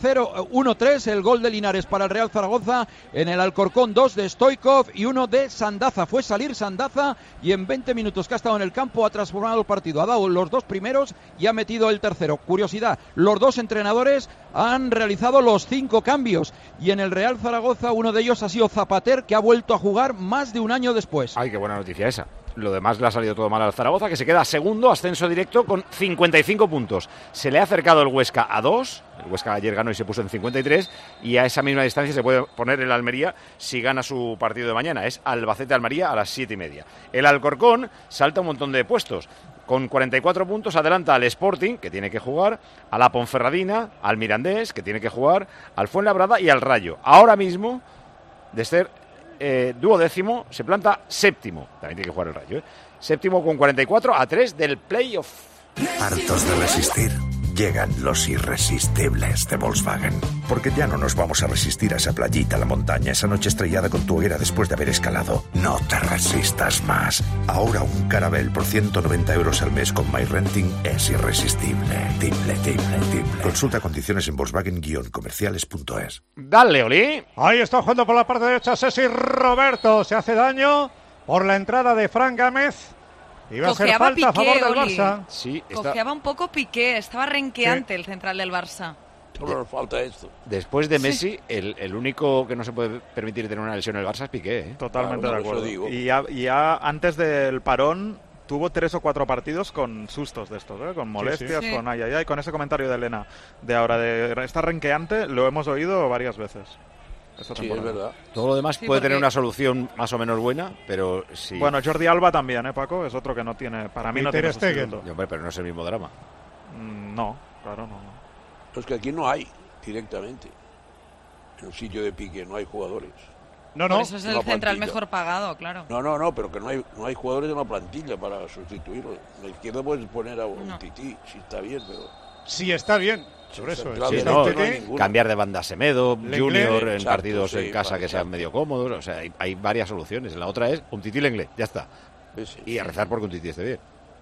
[SPEAKER 3] 1-3 el gol de Linares para el Real Zaragoza en el Alcorcón, 2 de Stoichkov y 1 de Sandaza. Fue salir Sandaza y en 20 minutos que ha estado en el campo ha transformado el partido. Ha dado los 2 primeros y ha metido el tercero. Curiosidad, los 2 entrenadores han realizado los 5 cambios y en el Real Zaragoza uno de ellos ha sido Zapater, que ha vuelto a jugar más de un año después.
[SPEAKER 2] Ay, qué buena noticia esa. Lo demás le ha salido todo mal al Zaragoza, que se queda segundo, ascenso directo con 55 puntos. Se le ha acercado el Huesca a 2, el Huesca ayer ganó y se puso en 53, y a esa misma distancia se puede poner el Almería si gana su partido de mañana. Es Albacete-Almería a las 7:30. El Alcorcón salta un montón de puestos. Con 44 puntos adelanta al Sporting, que tiene que jugar, a la Ponferradina, al Mirandés, que tiene que jugar, al Fuenlabrada y al Rayo. Ahora mismo, de ser duodécimo, se planta séptimo. También tiene que jugar el Rayo, ¿eh? Séptimo con 44 a 3 del playoff.
[SPEAKER 17] Hartos de resistir. Llegan los irresistibles de Volkswagen. Porque ya no nos vamos a resistir a esa playita, a la montaña, esa noche estrellada con tu hoguera después de haber escalado. No te resistas más. Ahora un Caravelle por 190 € al mes con MyRenting es irresistible. Tible. Consulta condiciones en Volkswagen-comerciales.es.
[SPEAKER 2] Dale, Oli.
[SPEAKER 15] Ahí está jugando por la parte derecha Ceci Roberto. Se hace daño por la entrada de Fran Gámez. Iba a ser falta Piqué, a favor del Barça.
[SPEAKER 2] Sí,
[SPEAKER 9] cojeaba un poco Piqué, estaba renqueante el central del Barça.
[SPEAKER 13] Solo nos falta esto.
[SPEAKER 2] Después de Messi, el único que no se puede permitir tener una lesión en el Barça es Piqué, ¿eh?
[SPEAKER 10] Totalmente
[SPEAKER 13] Claro,
[SPEAKER 10] de acuerdo.
[SPEAKER 13] digo.
[SPEAKER 10] Y ya antes del parón tuvo 3 o 4 partidos con sustos de estos, ¿eh? Con molestias,
[SPEAKER 9] Sí.
[SPEAKER 10] con con ese comentario de Elena de ahora de está renqueante, lo hemos oído varias veces.
[SPEAKER 13] Sí, es verdad.
[SPEAKER 2] Todo lo demás puede tener una solución más o menos buena, pero sí.
[SPEAKER 10] Bueno, Jordi Alba también, Paco, es otro que no tiene, para mí no tiene sustituto.
[SPEAKER 2] Hombre, pero no es el mismo drama.
[SPEAKER 10] No, claro, no.
[SPEAKER 13] Es que aquí no hay directamente. En un sitio de Piqué no hay jugadores.
[SPEAKER 9] Por eso es el central mejor pagado, claro.
[SPEAKER 13] No, pero que no hay jugadores en la plantilla para sustituirlo. En la izquierda puedes poner a un Tití, si está bien, pero...
[SPEAKER 15] Sí, está bien. Sobre eso.
[SPEAKER 2] Sí, cambiar de banda a Semedo, Junior, en partidos en casa que sean medio cómodos. O sea, hay varias soluciones. La otra es un Tití Lenglet, ya está. Y a rezar por que un Tití esté bien.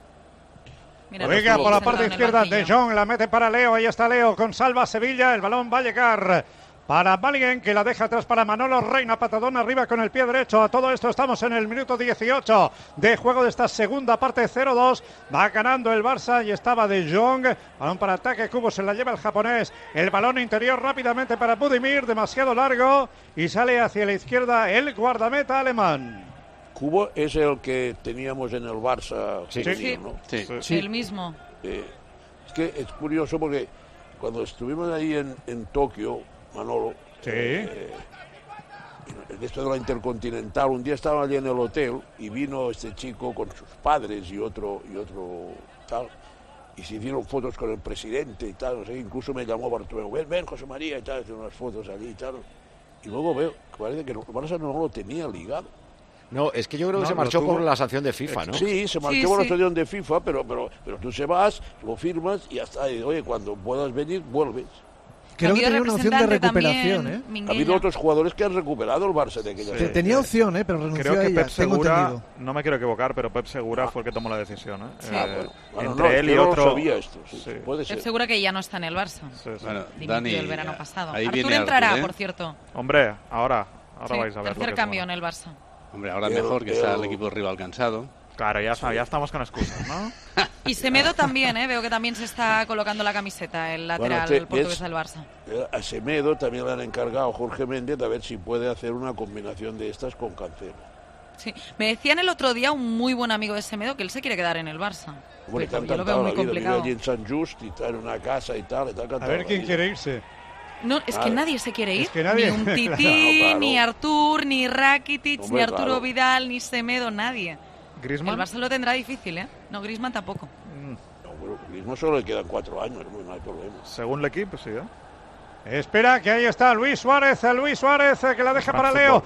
[SPEAKER 15] Venga, por la parte izquierda de Jong, la mete para Leo. Ahí está Leo con Salva Sevilla. El balón va a llegar para Balien, que la deja atrás para Manolo Reina. Patadón arriba con el pie derecho. A todo esto estamos en el minuto 18 de juego de esta segunda parte. 0-2. Va ganando el Barça y estaba de Jong. Balón para ataque. Cubo se la lleva el japonés. El balón interior rápidamente para Budimir. Demasiado largo. Y sale hacia la izquierda el guardameta alemán.
[SPEAKER 13] Cubo es el que teníamos en el Barça. ¿No?
[SPEAKER 9] Sí. El mismo.
[SPEAKER 13] Es que es curioso porque cuando estuvimos ahí en Tokio, Manolo, en esto de la Intercontinental, un día estaba allí en el hotel y vino este chico con sus padres y otro tal, y se hicieron fotos con el presidente y tal, no sé, incluso me llamó Bartomeu, ven José María y tal, hicieron unas fotos allí y tal, y luego veo que parece que el Barça no lo tenía ligado.
[SPEAKER 2] No, es que yo creo que se marchó por la sanción de FIFA, ¿no?
[SPEAKER 13] Sí, se marchó por la sanción de FIFA, pero tú se vas, lo firmas y hasta ahí, oye, cuando puedas venir, vuelves.
[SPEAKER 11] Creo que tenía una opción de recuperación, ¿eh?
[SPEAKER 13] Ha habido otros jugadores que han recuperado el Barça de aquella
[SPEAKER 11] Tenía opción, pero renunció
[SPEAKER 10] creo que
[SPEAKER 11] a ella,
[SPEAKER 10] Pep Segura, no me quiero equivocar, pero Pep Segura fue el que tomó la decisión, ¿eh?
[SPEAKER 9] Sí.
[SPEAKER 10] Entre él y otro...
[SPEAKER 13] No sabía esto, puede ser.
[SPEAKER 9] Pep Segura que ya no está en el Barça.
[SPEAKER 12] Bueno,
[SPEAKER 9] dimitió
[SPEAKER 12] Dani,
[SPEAKER 9] el verano pasado.
[SPEAKER 12] ahí
[SPEAKER 9] Artur
[SPEAKER 12] viene
[SPEAKER 9] entrará,
[SPEAKER 12] Artur, ¿eh?
[SPEAKER 9] por cierto.
[SPEAKER 10] Hombre, ahora vais a ver.
[SPEAKER 9] Tercer cambio en el Barça.
[SPEAKER 12] Hombre, ahora mejor que está el equipo rival cansado.
[SPEAKER 10] Claro, ya estamos con excusas, ¿no?
[SPEAKER 9] Y Semedo también, veo que también se está colocando la camiseta, el lateral portugués del Barça.
[SPEAKER 13] A Semedo también le han encargado Jorge Méndez a ver si puede hacer una combinación de estas con Cancelo.
[SPEAKER 9] Sí, me decían el otro día un muy buen amigo de Semedo que él se quiere quedar en el Barça.
[SPEAKER 13] Bueno,
[SPEAKER 9] pero yo lo veo muy complicado.
[SPEAKER 13] Vive allí en San Just y está en una casa y tal.
[SPEAKER 15] A ver quién quiere irse.
[SPEAKER 9] No, es que nadie se quiere ir.
[SPEAKER 15] Es que nadie.
[SPEAKER 9] Ni un Tití, ni Artur, ni Rakitic, ni Arturo Vidal, ni Semedo, nadie.
[SPEAKER 10] ¿Griezmann?
[SPEAKER 9] El Barça lo tendrá difícil, ¿eh? No, Griezmann tampoco.
[SPEAKER 13] No, pero Griezmann solo le quedan 4 años, no hay problema.
[SPEAKER 10] Según el equipo, sí, ¿eh?
[SPEAKER 15] Espera, que ahí está Luis Suárez que la deja para Leo.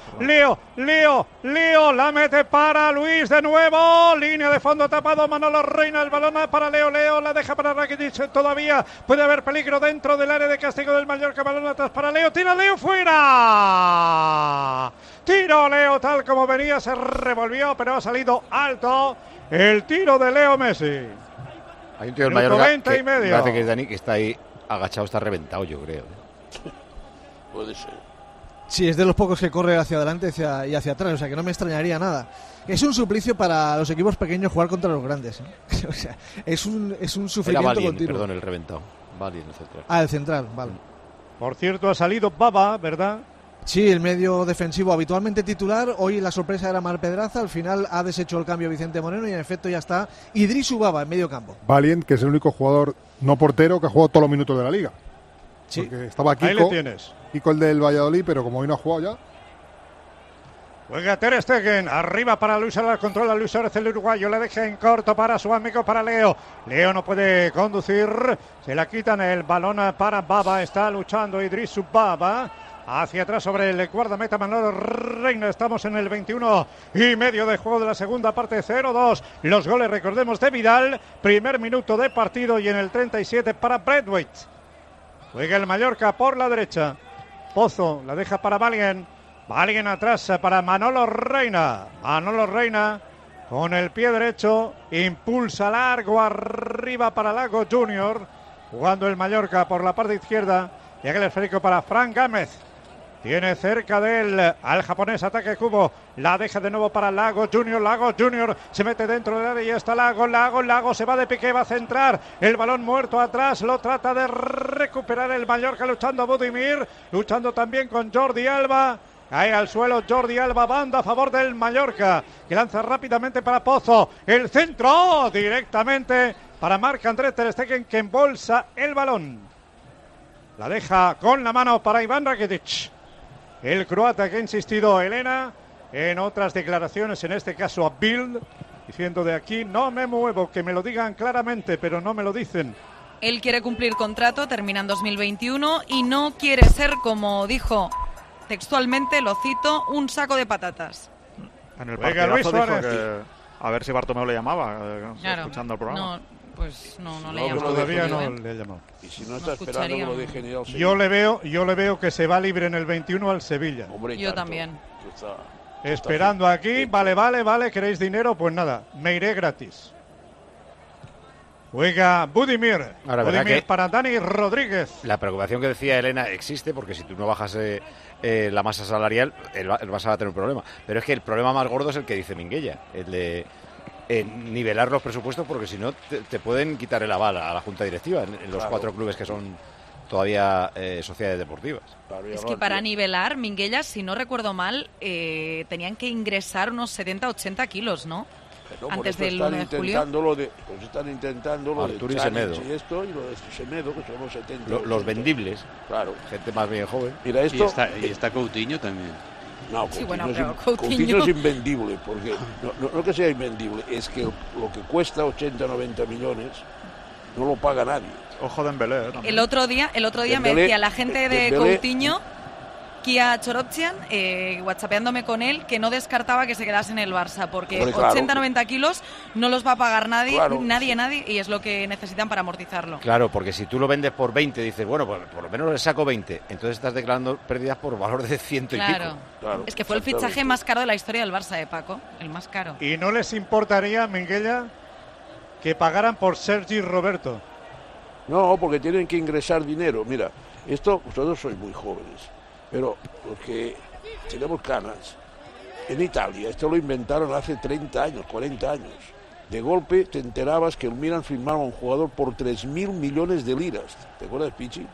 [SPEAKER 15] Leo, la mete para Luis de nuevo. Línea de fondo tapado, Manolo Reina, el balón para Leo, la deja para Rakitic. Todavía puede haber peligro dentro del área de castigo del Mallorca. Balón atrás para Leo, tira Leo fuera. Tiro Leo tal como venía, se revolvió, pero ha salido alto el tiro de Leo Messi.
[SPEAKER 2] Hay un tío del Mallorca que parece que es Dani, que está ahí agachado, está reventado, yo creo.
[SPEAKER 13] Puede ser.
[SPEAKER 11] Sí, es de los pocos que corre hacia adelante y hacia atrás, o sea que no me extrañaría nada. Es un suplicio para los equipos pequeños jugar contra los grandes, ¿eh? O sea, es un sufrimiento
[SPEAKER 2] Valien,
[SPEAKER 11] continuo.
[SPEAKER 2] Perdón, el reventado. Valien, el central.
[SPEAKER 11] El central, vale.
[SPEAKER 15] Por cierto, ha salido Baba, ¿verdad?
[SPEAKER 11] Sí, el medio defensivo habitualmente titular. Hoy la sorpresa era Mar Pedraza. Al final ha deshecho el cambio Vicente Moreno y en efecto ya está Idrisu Baba en medio campo.
[SPEAKER 16] Valien, que es el único jugador no portero que ha jugado todos los minutos de la liga.
[SPEAKER 11] Sí.
[SPEAKER 16] Porque estaba
[SPEAKER 15] Ahí le tienes.
[SPEAKER 16] Kiko el del Valladolid, pero como hoy no ha jugado ya.
[SPEAKER 15] Juega Ter Stegen, arriba para Luis Suárez, controla Luis Suárez el uruguayo, le deja en corto para su amigo, para Leo. Leo no puede conducir, se la quitan el balón para Baba, está luchando Idrisu Baba. Hacia atrás sobre el guardameta Manolo Reina. Estamos en el 21 y medio de juego de la segunda parte, 0-2. Los goles, recordemos, de Vidal. Primer minuto de partido y en el 37 para Braithwaite. Juega el Mallorca por la derecha. Pozo la deja para Valien. Valien atrás para Manolo Reina. Manolo Reina con el pie derecho. Impulsa largo arriba para Lago Junior. Jugando el Mallorca por la parte izquierda. Llega el esférico para Fran Gámez. Tiene cerca de él al japonés, ataque Cubo. La deja de nuevo para Lago Junior. Lago Junior se mete dentro del área y está Lago se va de pique, va a centrar. El balón muerto atrás, lo trata de recuperar el Mallorca luchando a Budimir. Luchando también con Jordi Alba. Cae al suelo Jordi Alba, banda a favor del Mallorca, que lanza rápidamente para Pozo. El centro directamente para Marc-André ter Stegen, que embolsa el balón. La deja con la mano para Iván Rakitic. El croata que ha insistido Elena en otras declaraciones, en este caso a Bild, diciendo de aquí no me muevo, que me lo digan claramente, pero no me lo dicen.
[SPEAKER 9] Él quiere cumplir contrato, termina en 2021 y no quiere ser, como dijo textualmente, lo cito, un saco de patatas.
[SPEAKER 10] En el partidazo dijo que a ver si Bartomeu le llamaba,
[SPEAKER 9] claro,
[SPEAKER 10] escuchando el programa.
[SPEAKER 9] Pues no le llamo.
[SPEAKER 15] Todavía no le he llamado.
[SPEAKER 13] Y si no está esperando que lo deje ni al Sevilla.
[SPEAKER 15] Yo le veo que se va libre en el 21 al Sevilla.
[SPEAKER 13] Hombre,
[SPEAKER 9] yo también.
[SPEAKER 15] Esperando aquí, vale, ¿queréis dinero? Pues nada, me iré gratis. Juega Budimir. Budimir para Dani Rodríguez.
[SPEAKER 2] La preocupación que decía Elena existe, porque si tú no bajas la masa salarial, el Barça va a tener un problema. Pero es que el problema más gordo es el que dice Minguella, el de nivelar los presupuestos, porque si no te pueden quitar el aval a la junta directiva en los 4 clubes que son todavía sociedades deportivas.
[SPEAKER 9] Es que para nivelar, Minguella, si no recuerdo mal, tenían que ingresar unos 70-80 kilos, ¿no?
[SPEAKER 13] No,
[SPEAKER 9] antes del 1 de julio.
[SPEAKER 13] Están intentando lo
[SPEAKER 2] Artur
[SPEAKER 13] de
[SPEAKER 2] y Semedo.
[SPEAKER 13] Y esto y lo de Semedo, que son los 70.
[SPEAKER 2] Los vendibles.
[SPEAKER 13] Claro.
[SPEAKER 2] Gente más bien joven.
[SPEAKER 13] Mira, esto,
[SPEAKER 12] y está Coutinho también.
[SPEAKER 13] No,
[SPEAKER 9] sí, bueno,
[SPEAKER 13] Coutinho es invendible, porque no que sea invendible, es que lo que cuesta 80-90 millones no lo paga nadie.
[SPEAKER 10] Ojo de Dembélé.
[SPEAKER 9] El otro día me decía la gente de Coutinho, Kia Chorotzian, whatsappeándome con él, que no descartaba que se quedase en el Barça, porque 80-90 kilos no los va a pagar nadie, y es lo que necesitan para amortizarlo.
[SPEAKER 2] Claro, porque si tú lo vendes por 20, dices, bueno, pues por lo menos le saco 20, entonces estás declarando pérdidas por valor de 100 y pico.
[SPEAKER 13] Claro,
[SPEAKER 9] es que fue el fichaje más caro de la historia del Barça, Paco, el más caro.
[SPEAKER 15] ¿Y no les importaría, Minguella, que pagaran por Sergi Roberto?
[SPEAKER 13] No, porque tienen que ingresar dinero. Mira, vosotros sois muy jóvenes, pero los que tenemos canas, en Italia, esto lo inventaron hace 30 años, 40 años. De golpe te enterabas que el Milan firmaba a un jugador por 3.000 millones de liras. ¿Te acuerdas, Pichi?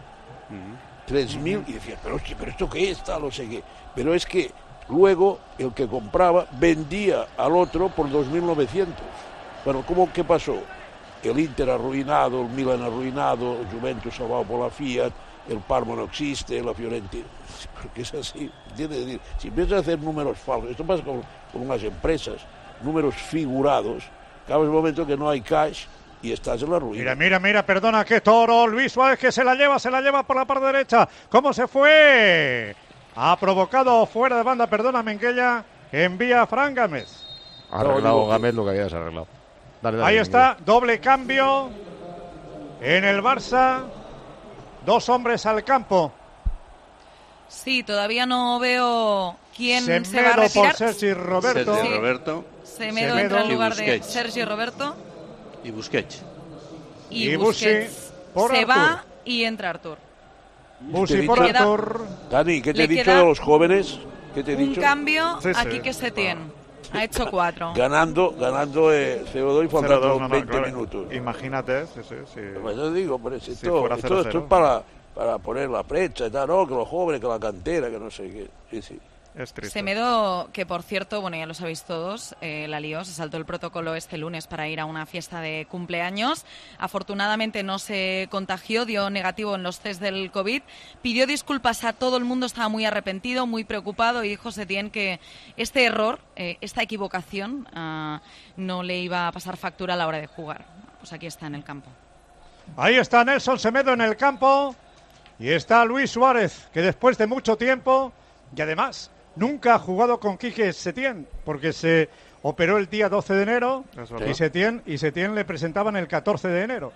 [SPEAKER 13] 3.000, y decías, pero ¿esto qué está? No sé qué. Pero es que luego el que compraba vendía al otro por 2.900. Bueno, ¿qué pasó? El Inter arruinado, el Milan arruinado, el Juventus salvado por la Fiat, el Parma no existe, la Fiorentina, porque es así, ¿entiendes? Es decir, si empiezas a hacer números falsos, esto pasa con las empresas, números figurados, cada momento que no hay cash, y estás en la ruina.
[SPEAKER 15] Mira, perdona, qué toro. Luis Suárez que se la lleva por la parte derecha. ¿Cómo se fue? Ha provocado fuera de banda, perdona, Minguella, que envía a Fran Gámez.
[SPEAKER 2] Ha arreglado Gámez lo que había desarreglado. Dale,
[SPEAKER 15] ahí está, doble cambio en el Barça. 2 hombres al campo.
[SPEAKER 9] Sí, todavía no veo quién
[SPEAKER 15] Semedo
[SPEAKER 9] se va a retirar.
[SPEAKER 15] por Sergi Roberto.
[SPEAKER 12] Sergi Roberto.
[SPEAKER 9] Semedo entra en lugar de
[SPEAKER 12] Busquets.
[SPEAKER 9] Sergi Roberto.
[SPEAKER 12] Y Busquets.
[SPEAKER 9] Y Busquets
[SPEAKER 15] por
[SPEAKER 9] se
[SPEAKER 15] Artur.
[SPEAKER 9] va y entra Artur.
[SPEAKER 15] Busi por Artur.
[SPEAKER 13] Dani, ¿qué te
[SPEAKER 9] Le
[SPEAKER 13] he dicho
[SPEAKER 9] queda
[SPEAKER 13] de los jóvenes? ¿Qué te he
[SPEAKER 9] Un
[SPEAKER 13] dicho?
[SPEAKER 9] cambio
[SPEAKER 10] Sí, sí.
[SPEAKER 9] aquí que Setién. Ha hecho 4.
[SPEAKER 13] Ganando 0-2 y faltando
[SPEAKER 10] 0-2,
[SPEAKER 13] 20
[SPEAKER 10] claro.
[SPEAKER 13] minutos.
[SPEAKER 10] Imagínate, sí.
[SPEAKER 13] Pues yo digo, pero si
[SPEAKER 10] Si
[SPEAKER 13] esto
[SPEAKER 10] fuera
[SPEAKER 13] es
[SPEAKER 10] 0-0.
[SPEAKER 13] para poner la prensa y tal, no, que los jóvenes, que la cantera, que no sé qué. Sí.
[SPEAKER 10] Es triste.
[SPEAKER 9] Semedo, que por cierto, bueno, ya lo sabéis todos, la lió, se saltó el protocolo este lunes para ir a una fiesta de cumpleaños. Afortunadamente no se contagió, dio negativo en los test del COVID. Pidió disculpas a todo el mundo, estaba muy arrepentido, muy preocupado y dijo Setién que este error, esta equivocación, no le iba a pasar factura a la hora de jugar. Pues aquí está en el campo.
[SPEAKER 15] Ahí está Nelson Semedo en el campo. Y está Luis Suárez, que después de mucho tiempo, y además nunca ha jugado con Quique Setién, porque se operó el día 12 de enero y Setién le presentaban el 14 de enero.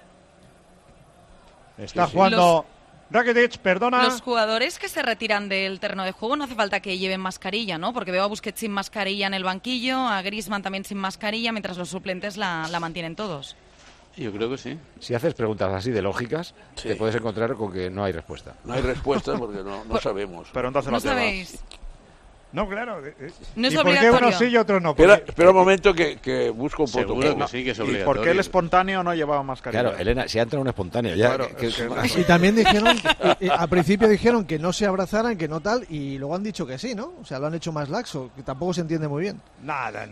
[SPEAKER 15] Está jugando Rakitic, perdona.
[SPEAKER 9] Los jugadores que se retiran del terreno de juego no hace falta que lleven mascarilla, ¿no? Porque veo a Busquets sin mascarilla en el banquillo, a Griezmann también sin mascarilla, mientras los suplentes la mantienen todos.
[SPEAKER 12] Yo creo que sí.
[SPEAKER 2] Si haces preguntas así de lógicas, te puedes encontrar con que no hay respuesta.
[SPEAKER 13] No hay respuesta porque no sabemos.
[SPEAKER 10] Pero entonces
[SPEAKER 9] No sabéis.
[SPEAKER 15] No, claro.
[SPEAKER 9] No es
[SPEAKER 15] ¿Y por qué
[SPEAKER 9] obligatorio.
[SPEAKER 15] unos sí y otros no?
[SPEAKER 13] Espera un momento que busco un
[SPEAKER 12] Seguro
[SPEAKER 13] protocolo.
[SPEAKER 12] que sí, que es
[SPEAKER 10] ¿Y
[SPEAKER 12] obligatorio.
[SPEAKER 10] por qué el espontáneo no llevaba mascarilla?
[SPEAKER 2] Claro, Elena, si ha entrado un espontáneo ya.
[SPEAKER 10] Claro, es que-
[SPEAKER 11] Y también dijeron, al principio dijeron que no se abrazaran, que no tal, y luego han dicho que sí, ¿no? O sea, lo han hecho más laxo, que tampoco se entiende muy bien.
[SPEAKER 15] Nada.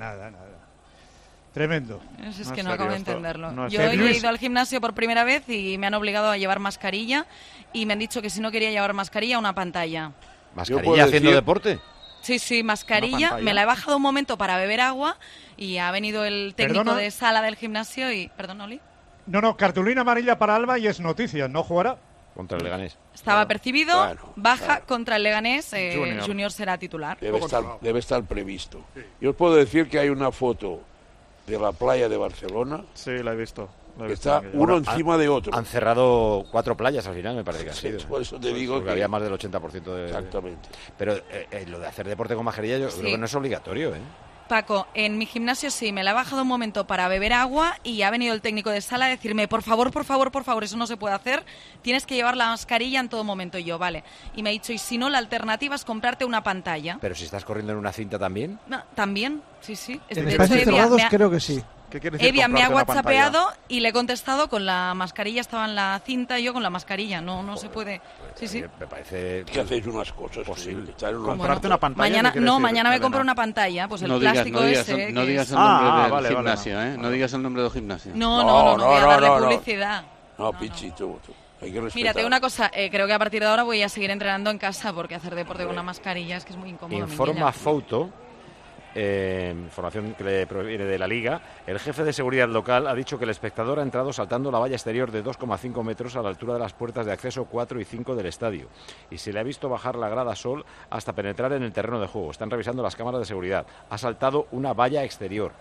[SPEAKER 15] Tremendo.
[SPEAKER 9] Es
[SPEAKER 10] No
[SPEAKER 9] que
[SPEAKER 10] es
[SPEAKER 9] no
[SPEAKER 10] serio
[SPEAKER 9] acabo de
[SPEAKER 10] esto,
[SPEAKER 9] entenderlo.
[SPEAKER 10] no es
[SPEAKER 9] Yo
[SPEAKER 10] serio.
[SPEAKER 9] he ido al gimnasio por primera vez y me han obligado a llevar mascarilla y me han dicho que si no quería llevar mascarilla, una pantalla.
[SPEAKER 2] ¿Mascarilla haciendo deporte?
[SPEAKER 9] Sí, mascarilla.
[SPEAKER 2] pantalla.
[SPEAKER 9] Me la he bajado un momento para beber agua y ha venido el técnico
[SPEAKER 15] ¿Perdona?
[SPEAKER 9] de sala del gimnasio y... Perdón, Oli.
[SPEAKER 15] No, cartulina amarilla para Alba y es noticia, no jugará.
[SPEAKER 2] Contra el Leganés.
[SPEAKER 9] Estaba percibido,
[SPEAKER 13] Claro,
[SPEAKER 9] baja contra el Leganés,
[SPEAKER 13] Junior.
[SPEAKER 9] Junior será titular.
[SPEAKER 13] Debe estar previsto. Yo os puedo decir que hay una foto de la playa de Barcelona.
[SPEAKER 10] Sí, la he visto.
[SPEAKER 13] Que está uno encima de otro.
[SPEAKER 2] Han cerrado 4 playas al final, me parece que ha sido.
[SPEAKER 13] Por eso te digo
[SPEAKER 2] Porque
[SPEAKER 13] que
[SPEAKER 2] había más del 80% de...
[SPEAKER 13] Exactamente.
[SPEAKER 2] Pero lo de hacer deporte con mascarilla yo creo que no es obligatorio, ¿eh?
[SPEAKER 9] Paco, en mi gimnasio sí, me la he bajado un momento para beber agua y ha venido el técnico de sala a decirme, por favor, eso no se puede hacer, tienes que llevar la mascarilla en todo momento. Y yo, vale. Y me ha dicho, y si no, la alternativa es comprarte una pantalla.
[SPEAKER 2] Pero si estás corriendo en una cinta también...
[SPEAKER 9] No, también, sí.
[SPEAKER 11] En
[SPEAKER 9] De
[SPEAKER 11] espacios
[SPEAKER 9] hecho,
[SPEAKER 11] cerrados
[SPEAKER 9] me ha-
[SPEAKER 11] creo que sí.
[SPEAKER 10] ¿Qué quiere decir
[SPEAKER 9] Evia me ha
[SPEAKER 10] comprarte una pantalla?
[SPEAKER 9] whatsappeado y le he contestado con la mascarilla, estaba en la cinta y yo con la mascarilla. No se puede. Sí.
[SPEAKER 2] Me parece...
[SPEAKER 13] Que hacéis unas cosas
[SPEAKER 2] posible.
[SPEAKER 10] Comprarte una pantalla.
[SPEAKER 9] Mañana,
[SPEAKER 10] ¿qué quiere decir,
[SPEAKER 9] mañana me
[SPEAKER 10] Elena?
[SPEAKER 9] compro una pantalla, pues el
[SPEAKER 12] No digas,
[SPEAKER 9] plástico
[SPEAKER 12] no digas,
[SPEAKER 9] ese.
[SPEAKER 12] no
[SPEAKER 9] que
[SPEAKER 12] digas
[SPEAKER 9] es-
[SPEAKER 12] el nombre del
[SPEAKER 10] vale,
[SPEAKER 12] gimnasio, ¿eh? No digas el nombre del gimnasio.
[SPEAKER 9] No, voy a darle publicidad.
[SPEAKER 13] No, Pichito, hay que respetar.
[SPEAKER 9] Mira, te digo una cosa, creo que a partir de ahora voy a seguir entrenando en casa porque hacer deporte con una mascarilla es que es muy incómodo.
[SPEAKER 2] Informa
[SPEAKER 9] Minguella.
[SPEAKER 2] Foto, información que le proviene de la Liga, el jefe de seguridad local ha dicho que el espectador ha entrado saltando la valla exterior de 2,5 metros a la altura de las puertas de acceso 4 y 5 del estadio y se le ha visto bajar la grada Sol hasta penetrar en el terreno de juego. Están revisando las cámaras de seguridad. Ha saltado una valla exterior.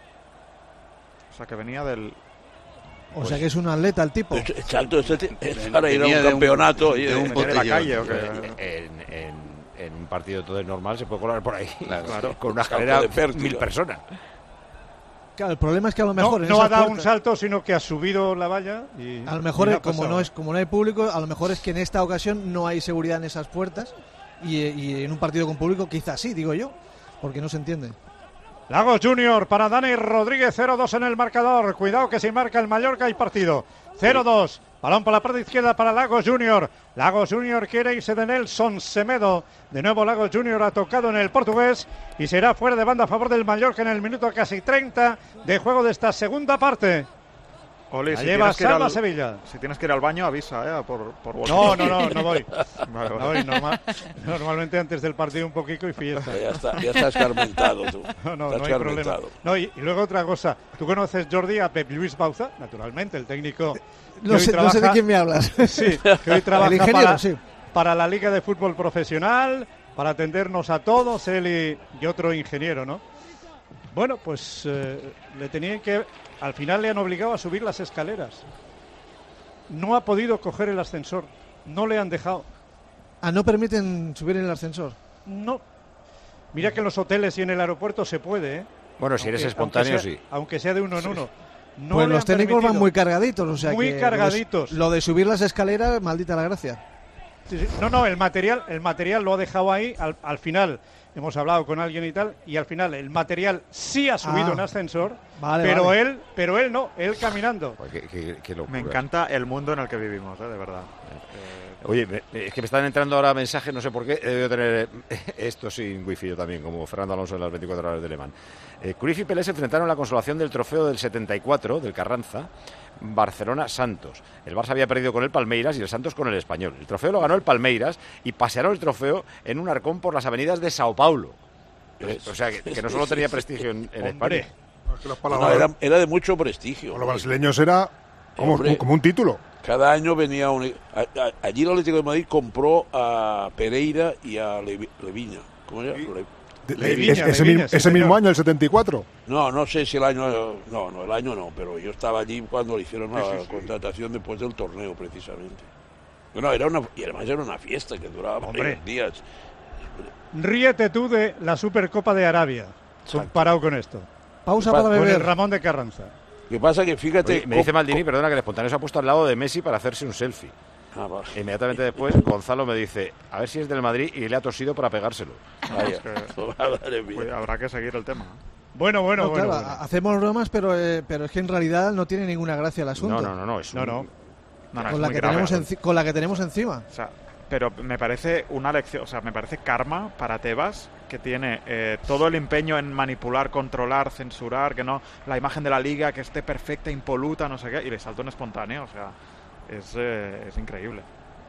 [SPEAKER 10] O sea, que venía del...
[SPEAKER 11] O sea que es un atleta el tipo.
[SPEAKER 13] Exacto, es para ir a un campeonato.
[SPEAKER 12] de un
[SPEAKER 10] ¿Venía de la
[SPEAKER 12] botellón.
[SPEAKER 10] calle o qué?
[SPEAKER 2] En un partido todo normal se puede colar por ahí.
[SPEAKER 12] Claro.
[SPEAKER 2] Con una
[SPEAKER 13] Campo
[SPEAKER 2] escalera
[SPEAKER 13] de pértiga.
[SPEAKER 2] 1000 personas.
[SPEAKER 11] Claro, el problema es que a lo mejor en
[SPEAKER 15] No
[SPEAKER 11] esas
[SPEAKER 15] ha dado un
[SPEAKER 11] puertas-
[SPEAKER 15] salto, sino que ha subido la valla. Y,
[SPEAKER 11] A lo mejor,
[SPEAKER 15] y no ha
[SPEAKER 11] como
[SPEAKER 15] pasado.
[SPEAKER 11] no hay público, a lo mejor es que en esta ocasión no hay seguridad en esas puertas y en un partido con público quizás sí, digo yo, porque no se entiende.
[SPEAKER 15] Lagos Junior para Dani Rodríguez, 0-2 en el marcador. Cuidado que si marca el Mallorca hay partido. 0-2. Balón por la parte izquierda para Lagos Junior. Lagos Junior quiere irse de Nelson Semedo. De nuevo Lagos Junior ha tocado en el portugués y será fuera de banda a favor del Mallorca en el minuto casi 30 de juego de esta segunda parte.
[SPEAKER 10] Oli,
[SPEAKER 15] la lleva Salva Sevilla.
[SPEAKER 10] Si tienes que ir al baño, avisa, por
[SPEAKER 15] No voy. Vale. No voy. Normalmente antes del partido un poquito y fiesta.
[SPEAKER 13] Ya estás escarmentado tú.
[SPEAKER 15] No hay problema. No, y luego otra cosa. ¿Tú conoces, Jordi, a Pep Lluís Bauza? Naturalmente, el técnico...
[SPEAKER 11] No sé de quién me hablas.
[SPEAKER 15] Sí, que hoy trabaja para la Liga de Fútbol Profesional, para atendernos a todos, él y otro ingeniero, ¿no? Bueno, pues le tenían que... Al final le han obligado a subir las escaleras. No ha podido coger el ascensor. No le han dejado.
[SPEAKER 11] ¿No permiten subir en el ascensor?
[SPEAKER 15] No. Mira que en los hoteles y en el aeropuerto se puede, ¿eh?
[SPEAKER 2] Bueno, si eres espontáneo, sí.
[SPEAKER 15] Aunque sea de uno en uno. No
[SPEAKER 11] pues los técnicos van muy cargaditos. O sea
[SPEAKER 15] muy cargaditos.
[SPEAKER 11] Lo de subir las escaleras, maldita la gracia.
[SPEAKER 15] Sí. No, el material lo ha dejado ahí al final. Hemos hablado con alguien y tal, y al final el material sí ha subido en ascensor, pero él no, él caminando.
[SPEAKER 2] Qué locura.
[SPEAKER 10] Me encanta el mundo en el que vivimos, de verdad.
[SPEAKER 2] Oye, es que me están entrando ahora mensajes, no sé por qué, he debido tener esto sin wifi yo también, como Fernando Alonso en las 24 horas de Le Mans. Cruyff y Pelé se enfrentaron en la consolación del trofeo del 74, del Carranza, Barcelona-Santos. El Barça había perdido con el Palmeiras y el Santos con el Español. El trofeo lo ganó el Palmeiras y pasearon el trofeo en un arcón por las avenidas de Sao Paulo. O sea, que no solo tenía prestigio en España.
[SPEAKER 16] Es que
[SPEAKER 13] era de mucho prestigio.
[SPEAKER 16] Los brasileños era como un título.
[SPEAKER 13] Cada año venía allí el Atlético de Madrid compró a Pereira y a Leviña. ¿Cómo se llama?
[SPEAKER 16] Ese mismo año, el 74.
[SPEAKER 13] No sé si el año... No, el año no, pero yo estaba allí cuando le hicieron la contratación después del torneo, precisamente. Bueno, y además era una fiesta que duraba varios días.
[SPEAKER 15] Ríete tú de la Supercopa de Arabia, comparado con esto.
[SPEAKER 11] Pausa para beber.
[SPEAKER 15] Con el Ramón de Carranza.
[SPEAKER 13] Lo que pasa que, fíjate...
[SPEAKER 2] Oye, me dice Maldini, perdona, que el espontáneo se ha puesto al lado de Messi para hacerse un selfie. Inmediatamente después, Gonzalo me dice, a ver si es del Madrid, y le ha tosido para pegárselo.
[SPEAKER 10] Habrá que seguir el tema.
[SPEAKER 15] Bueno.
[SPEAKER 11] Claro, hacemos bromas, pero es que en realidad no tiene ninguna gracia el asunto. Con la que tenemos encima.
[SPEAKER 10] O sea, pero me parece una lección, o sea, me parece karma para Tebas, que tiene todo el empeño en manipular, controlar, censurar, que no la imagen de la liga que esté perfecta, impoluta, no sé qué, y le salta un espontáneo, o sea, es increíble.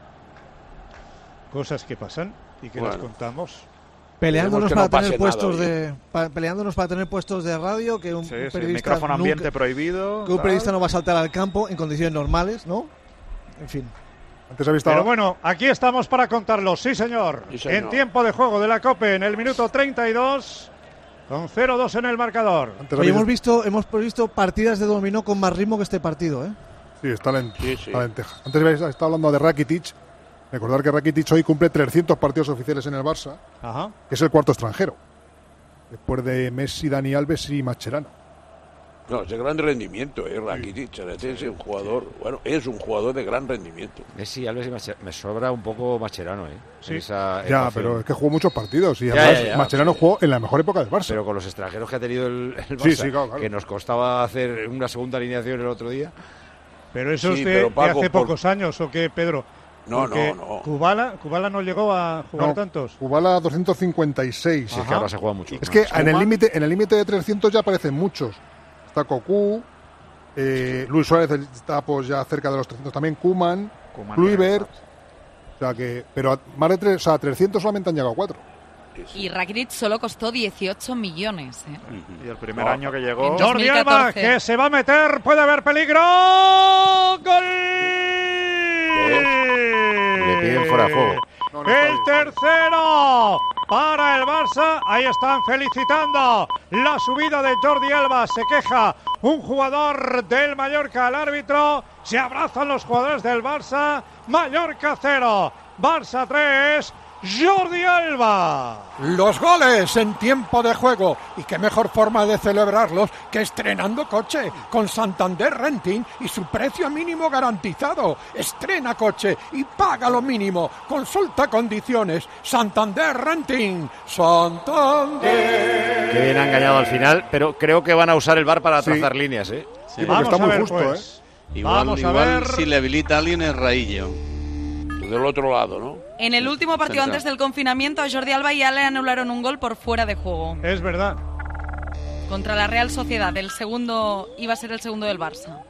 [SPEAKER 15] Cosas que pasan y que las contamos.
[SPEAKER 11] Peleándonos para tener puestos peleándonos para tener puestos de radio, que un periodista
[SPEAKER 10] micrófono ambiente prohibido,
[SPEAKER 11] que un periodista no va a saltar al campo en condiciones normales, ¿no? En fin.
[SPEAKER 15] Pero bueno, aquí estamos para contarlo, sí señor. En tiempo de juego de la COPE, en el minuto 32, con 0-2 en el marcador.
[SPEAKER 11] Hoy hemos visto partidas de dominó con más ritmo que este partido, ¿eh?
[SPEAKER 16] Sí, está lenteja. Antes habéis estado hablando de Rakitic. Recordar que Rakitic hoy cumple 300 partidos oficiales en el Barça, que es el cuarto extranjero, después de Messi, Dani Alves y Mascherano.
[SPEAKER 13] No, es de gran rendimiento, Rakitic. Es un jugador, es un jugador de gran rendimiento.
[SPEAKER 2] Messi, Alves y Mascherano. Me sobra un poco Mascherano,
[SPEAKER 15] Sí.
[SPEAKER 16] Pero es que jugó muchos partidos y además Mascherano jugó en la mejor época del Barça.
[SPEAKER 2] Pero con los extranjeros que ha tenido el Barça, claro. Que nos costaba hacer una segunda alineación el otro día.
[SPEAKER 15] Pero eso es de hace pocos años, ¿o qué, Pedro?
[SPEAKER 13] No.
[SPEAKER 15] Kubala no llegó a jugar tantos.
[SPEAKER 16] Kubala 256.
[SPEAKER 2] Sí, que ahora se juega mucho.
[SPEAKER 16] Es que en el límite de 300 ya aparecen muchos. Está Cocu, Luis Suárez está pues ya cerca de los 300 también, Koeman, Kluivert. O sea que, pero más de 300 solamente han llegado 4.
[SPEAKER 9] Y Rakitic solo costó 18 millones.
[SPEAKER 10] Y el primer año que llegó...
[SPEAKER 15] Jordi Alba, que se va a meter, puede haber peligro. ¡Gol!
[SPEAKER 2] Le piden fuera de juego.
[SPEAKER 15] El tercero para el Barça. Ahí están felicitando la subida de Jordi Alba. Se queja un jugador del Mallorca al árbitro. Se abrazan los jugadores del Barça. Mallorca 0, Barça 3. Jordi Alba.
[SPEAKER 8] Los goles en tiempo de juego, y qué mejor forma de celebrarlos que estrenando coche con Santander Renting y su precio mínimo garantizado. Estrena coche y paga lo mínimo. Consulta condiciones. Santander Renting. Santander.
[SPEAKER 2] Qué bien ha engañado al final, pero creo que van a usar el VAR para trazar líneas, ¿eh?
[SPEAKER 16] Sí, porque está muy justo,
[SPEAKER 15] pues.
[SPEAKER 12] Igual si le habilita a alguien es Raillo.
[SPEAKER 13] Del otro lado, ¿no?
[SPEAKER 9] En el último partido antes del confinamiento a Jordi Alba ya le anularon un gol por fuera de juego.
[SPEAKER 15] Es verdad.
[SPEAKER 9] Contra la Real Sociedad, el segundo iba a ser el segundo del Barça.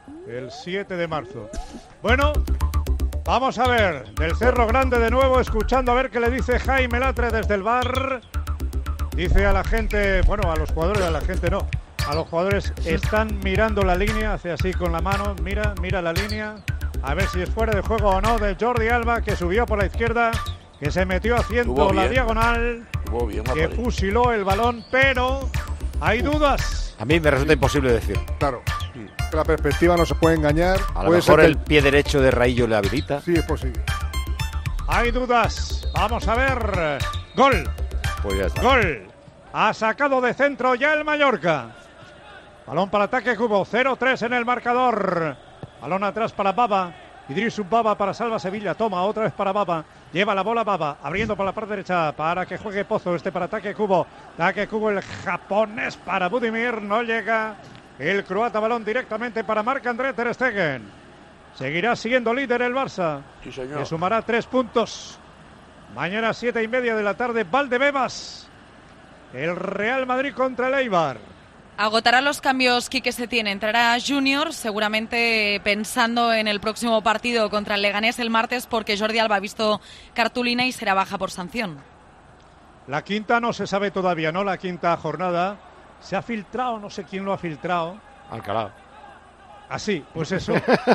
[SPEAKER 15] El 7 de marzo. Bueno, vamos a ver, del Cerro Grande de nuevo, escuchando a ver qué le dice Jaime Latre desde el bar. Dice a la gente, bueno, a los jugadores, a la gente no, a los jugadores están mirando la línea, hace así con la mano, mira la línea, a ver si es fuera de juego o no de Jordi Alba, que subió por la izquierda, que se metió haciendo la diagonal, que fusiló el balón, pero hay dudas.
[SPEAKER 2] A mí me resulta imposible decir.
[SPEAKER 16] Claro, la perspectiva no se puede engañar.
[SPEAKER 2] A lo mejor el pie derecho de Raillo le habilita.
[SPEAKER 16] Sí, es posible.
[SPEAKER 15] Hay dudas. Vamos a ver. Gol.
[SPEAKER 2] Pues ya está.
[SPEAKER 15] Gol. Ha sacado de centro ya el Mallorca. Balón para ataque Cubo. 0-3 en el marcador. Balón atrás para Baba. Idrisum Baba para Salva Sevilla. Toma otra vez para Baba. Lleva la bola Baba. Abriendo para la parte derecha para que juegue Pozo. Este para ataque Cubo. Ataque Cubo el japonés para Budimir. No llega el croata. Balón directamente para Marc-André ter Stegen. Seguirá siendo líder el Barça.
[SPEAKER 13] Sí, señor.
[SPEAKER 15] Que sumará 3 puntos. Mañana 7:30 de la tarde, Valdebebas. El Real Madrid contra el Eibar.
[SPEAKER 9] Agotará los cambios Quique Setién. Entrará Junior, seguramente pensando en el próximo partido contra el Leganés el martes, porque Jordi Alba ha visto cartulina y será baja por sanción.
[SPEAKER 15] La quinta no se sabe todavía, ¿no? La quinta jornada. Se ha filtrado, no sé quién lo ha filtrado.
[SPEAKER 2] Alcalá.
[SPEAKER 15] Así, pues eso.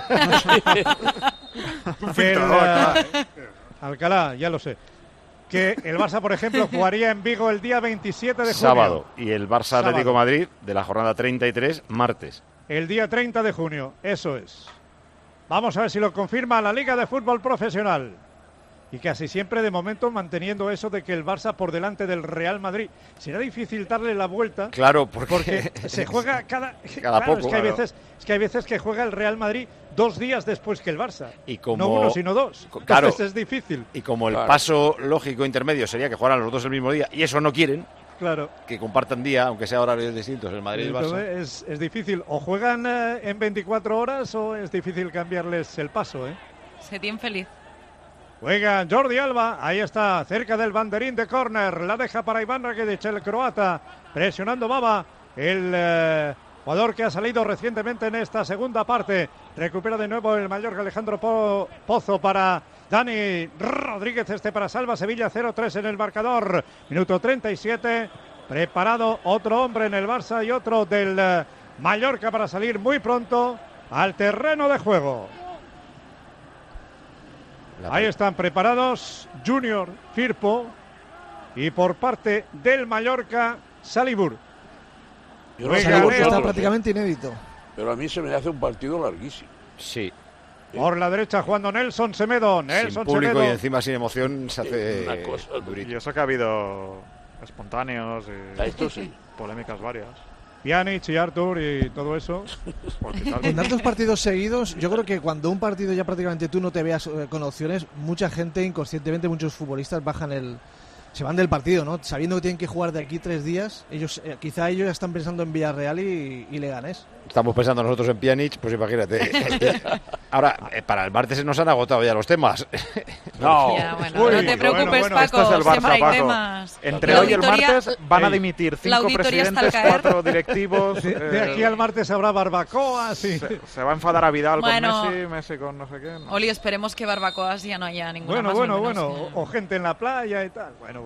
[SPEAKER 15] Alcalá, ya lo sé. Que el Barça, por ejemplo, jugaría en Vigo el día 27 de junio.
[SPEAKER 2] Sábado. Y el Barça Atlético Madrid de la jornada 33, martes.
[SPEAKER 15] El día 30 de junio, eso es. Vamos a ver si lo confirma la Liga de Fútbol Profesional. Y casi siempre, de momento, manteniendo eso de que el Barça por delante del Real Madrid. Será difícil darle la vuelta.
[SPEAKER 2] Claro, porque
[SPEAKER 15] se juega cada
[SPEAKER 2] poco.
[SPEAKER 15] Es que hay veces que juega el Real Madrid 2 días después que el Barça.
[SPEAKER 2] Y como,
[SPEAKER 15] no uno, sino 2.
[SPEAKER 2] Claro,
[SPEAKER 15] entonces es difícil.
[SPEAKER 2] Y como el paso lógico intermedio sería que jugaran los dos el mismo día, y eso no quieren,
[SPEAKER 15] claro,
[SPEAKER 2] que compartan día, aunque sea horarios distintos, el Madrid y el Barça.
[SPEAKER 15] Es difícil. O juegan en 24 horas o es difícil cambiarles el paso, ¿eh?
[SPEAKER 9] Setién feliz.
[SPEAKER 15] Juega Jordi Alba, ahí está, cerca del banderín de córner, la deja para Iván Rakitic, el croata, presionando Baba, el jugador que ha salido recientemente en esta segunda parte. Recupera de nuevo el Mallorca, Alejandro Pozo para Dani Rodríguez, este para Salva Sevilla, 0-3 en el marcador, minuto 37, preparado otro hombre en el Barça y otro del Mallorca para salir muy pronto al terreno de juego. Ahí están preparados Junior, Firpo y por parte del Mallorca, Salibur.
[SPEAKER 11] Salibur está prácticamente inédito.
[SPEAKER 13] Pero a mí se me hace un partido larguísimo.
[SPEAKER 2] Sí.
[SPEAKER 15] Por la derecha jugando Nelson Semedo.
[SPEAKER 2] Sin público y encima sin emoción se hace
[SPEAKER 10] una cosa durita. Y eso que ha habido espontáneos y polémicas varias.
[SPEAKER 15] Pjanic y Artur y todo eso.
[SPEAKER 11] Con tantos partidos seguidos, yo creo que cuando un partido ya prácticamente tú no te veas con opciones, mucha gente inconscientemente, muchos futbolistas se van del partido, ¿no? Sabiendo que tienen que jugar de aquí 3 días, quizá ellos ya están pensando en Villarreal y Leganés.
[SPEAKER 2] Estamos pensando nosotros en Pjanic, pues imagínate. Ahora, para el martes se nos han agotado ya los temas.
[SPEAKER 9] No, no te preocupes, Paco,
[SPEAKER 10] este es el Barça,
[SPEAKER 9] siempre hay
[SPEAKER 10] Paco.
[SPEAKER 9] temas.
[SPEAKER 10] Entre hoy y el martes van a dimitir 5 presidentes, 4 directivos.
[SPEAKER 15] De aquí al martes habrá barbacoa, sí.
[SPEAKER 10] Se va a enfadar a Vidal con Messi con no sé qué. No.
[SPEAKER 9] Oli, esperemos que barbacoas ya no haya ninguna más.
[SPEAKER 15] O gente en la playa y tal. Bueno.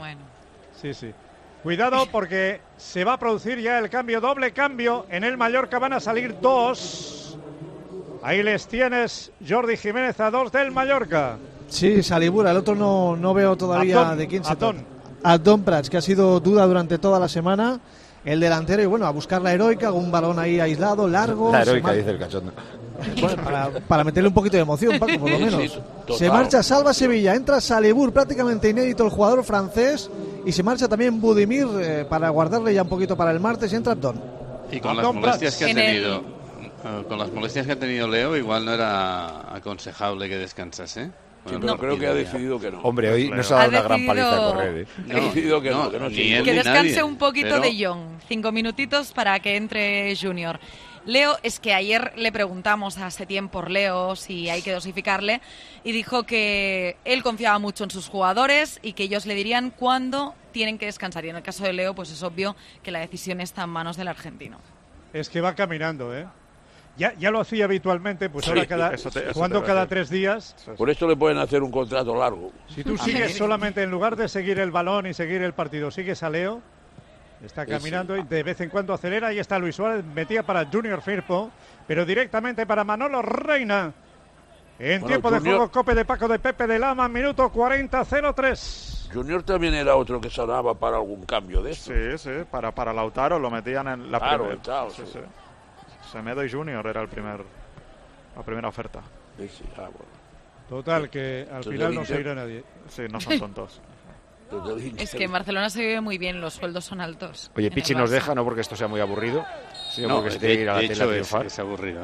[SPEAKER 15] Sí. Cuidado porque se va a producir ya el cambio, doble cambio. En el Mallorca van a salir 2. Ahí les tienes, Jordi Jiménez, a 2 del Mallorca.
[SPEAKER 11] Sí, Salibur, el otro no veo todavía de quién se trata. Adón Prats, que ha sido duda durante toda la semana. El delantero, y bueno, a buscar la heroica, un balón ahí aislado, largo.
[SPEAKER 2] La heroica, dice el cachondo.
[SPEAKER 11] Bueno, para meterle un poquito de emoción, Paco, por lo menos. Se marcha Salva Sevilla, entra Salibur, prácticamente inédito el jugador francés, y se marcha también Budimir para guardarle ya un poquito para el martes, y entra Abdón.
[SPEAKER 12] Y con las molestias que ha tenido, con las molestias que ha tenido Leo, igual no era aconsejable que descansase.
[SPEAKER 13] Bueno, no, creo que ha decidido que no.
[SPEAKER 2] Hombre, hoy no se ha dado una gran paliza a correr.
[SPEAKER 13] Ha decidido que no.
[SPEAKER 9] Que descanse un poquito de Jong. 5 minutitos para que entre Junior. Leo, es que ayer le preguntamos a Setién por Leo si hay que dosificarle y dijo que él confiaba mucho en sus jugadores y que ellos le dirían cuándo tienen que descansar. Y en el caso de Leo, pues es obvio que la decisión está en manos del argentino.
[SPEAKER 15] Es que va caminando, ¿eh? ya lo hacía habitualmente, pues ahora jugando cada 3 días.
[SPEAKER 13] Por esto le pueden hacer un contrato largo.
[SPEAKER 15] Si tú sigues solamente, en lugar de seguir el balón y seguir el partido, sigues a Leo, está caminando y de vez en cuando acelera. Ahí está Luis Suárez, metía para Junior Firpo, pero directamente para Manolo Reina. En tiempo de juego, Cope de Paco de Pepe de Lama, minuto 40-03.
[SPEAKER 13] Junior también era otro que sonaba para algún cambio de esto.
[SPEAKER 10] Sí, para Lautaro lo metían en la primera.
[SPEAKER 13] Claro,
[SPEAKER 10] sí. Semedo y Junior era la primera oferta.
[SPEAKER 13] Sí, bueno.
[SPEAKER 15] Total, que al final no se irá nadie.
[SPEAKER 10] Sí, no son tontos.
[SPEAKER 9] Es que en Barcelona se vive muy bien, los sueldos son altos.
[SPEAKER 2] Oye, Pichi nos deja, no porque esto sea muy aburrido, sino porque se tiene que ir a la tele a triunfar.
[SPEAKER 12] Es aburrido,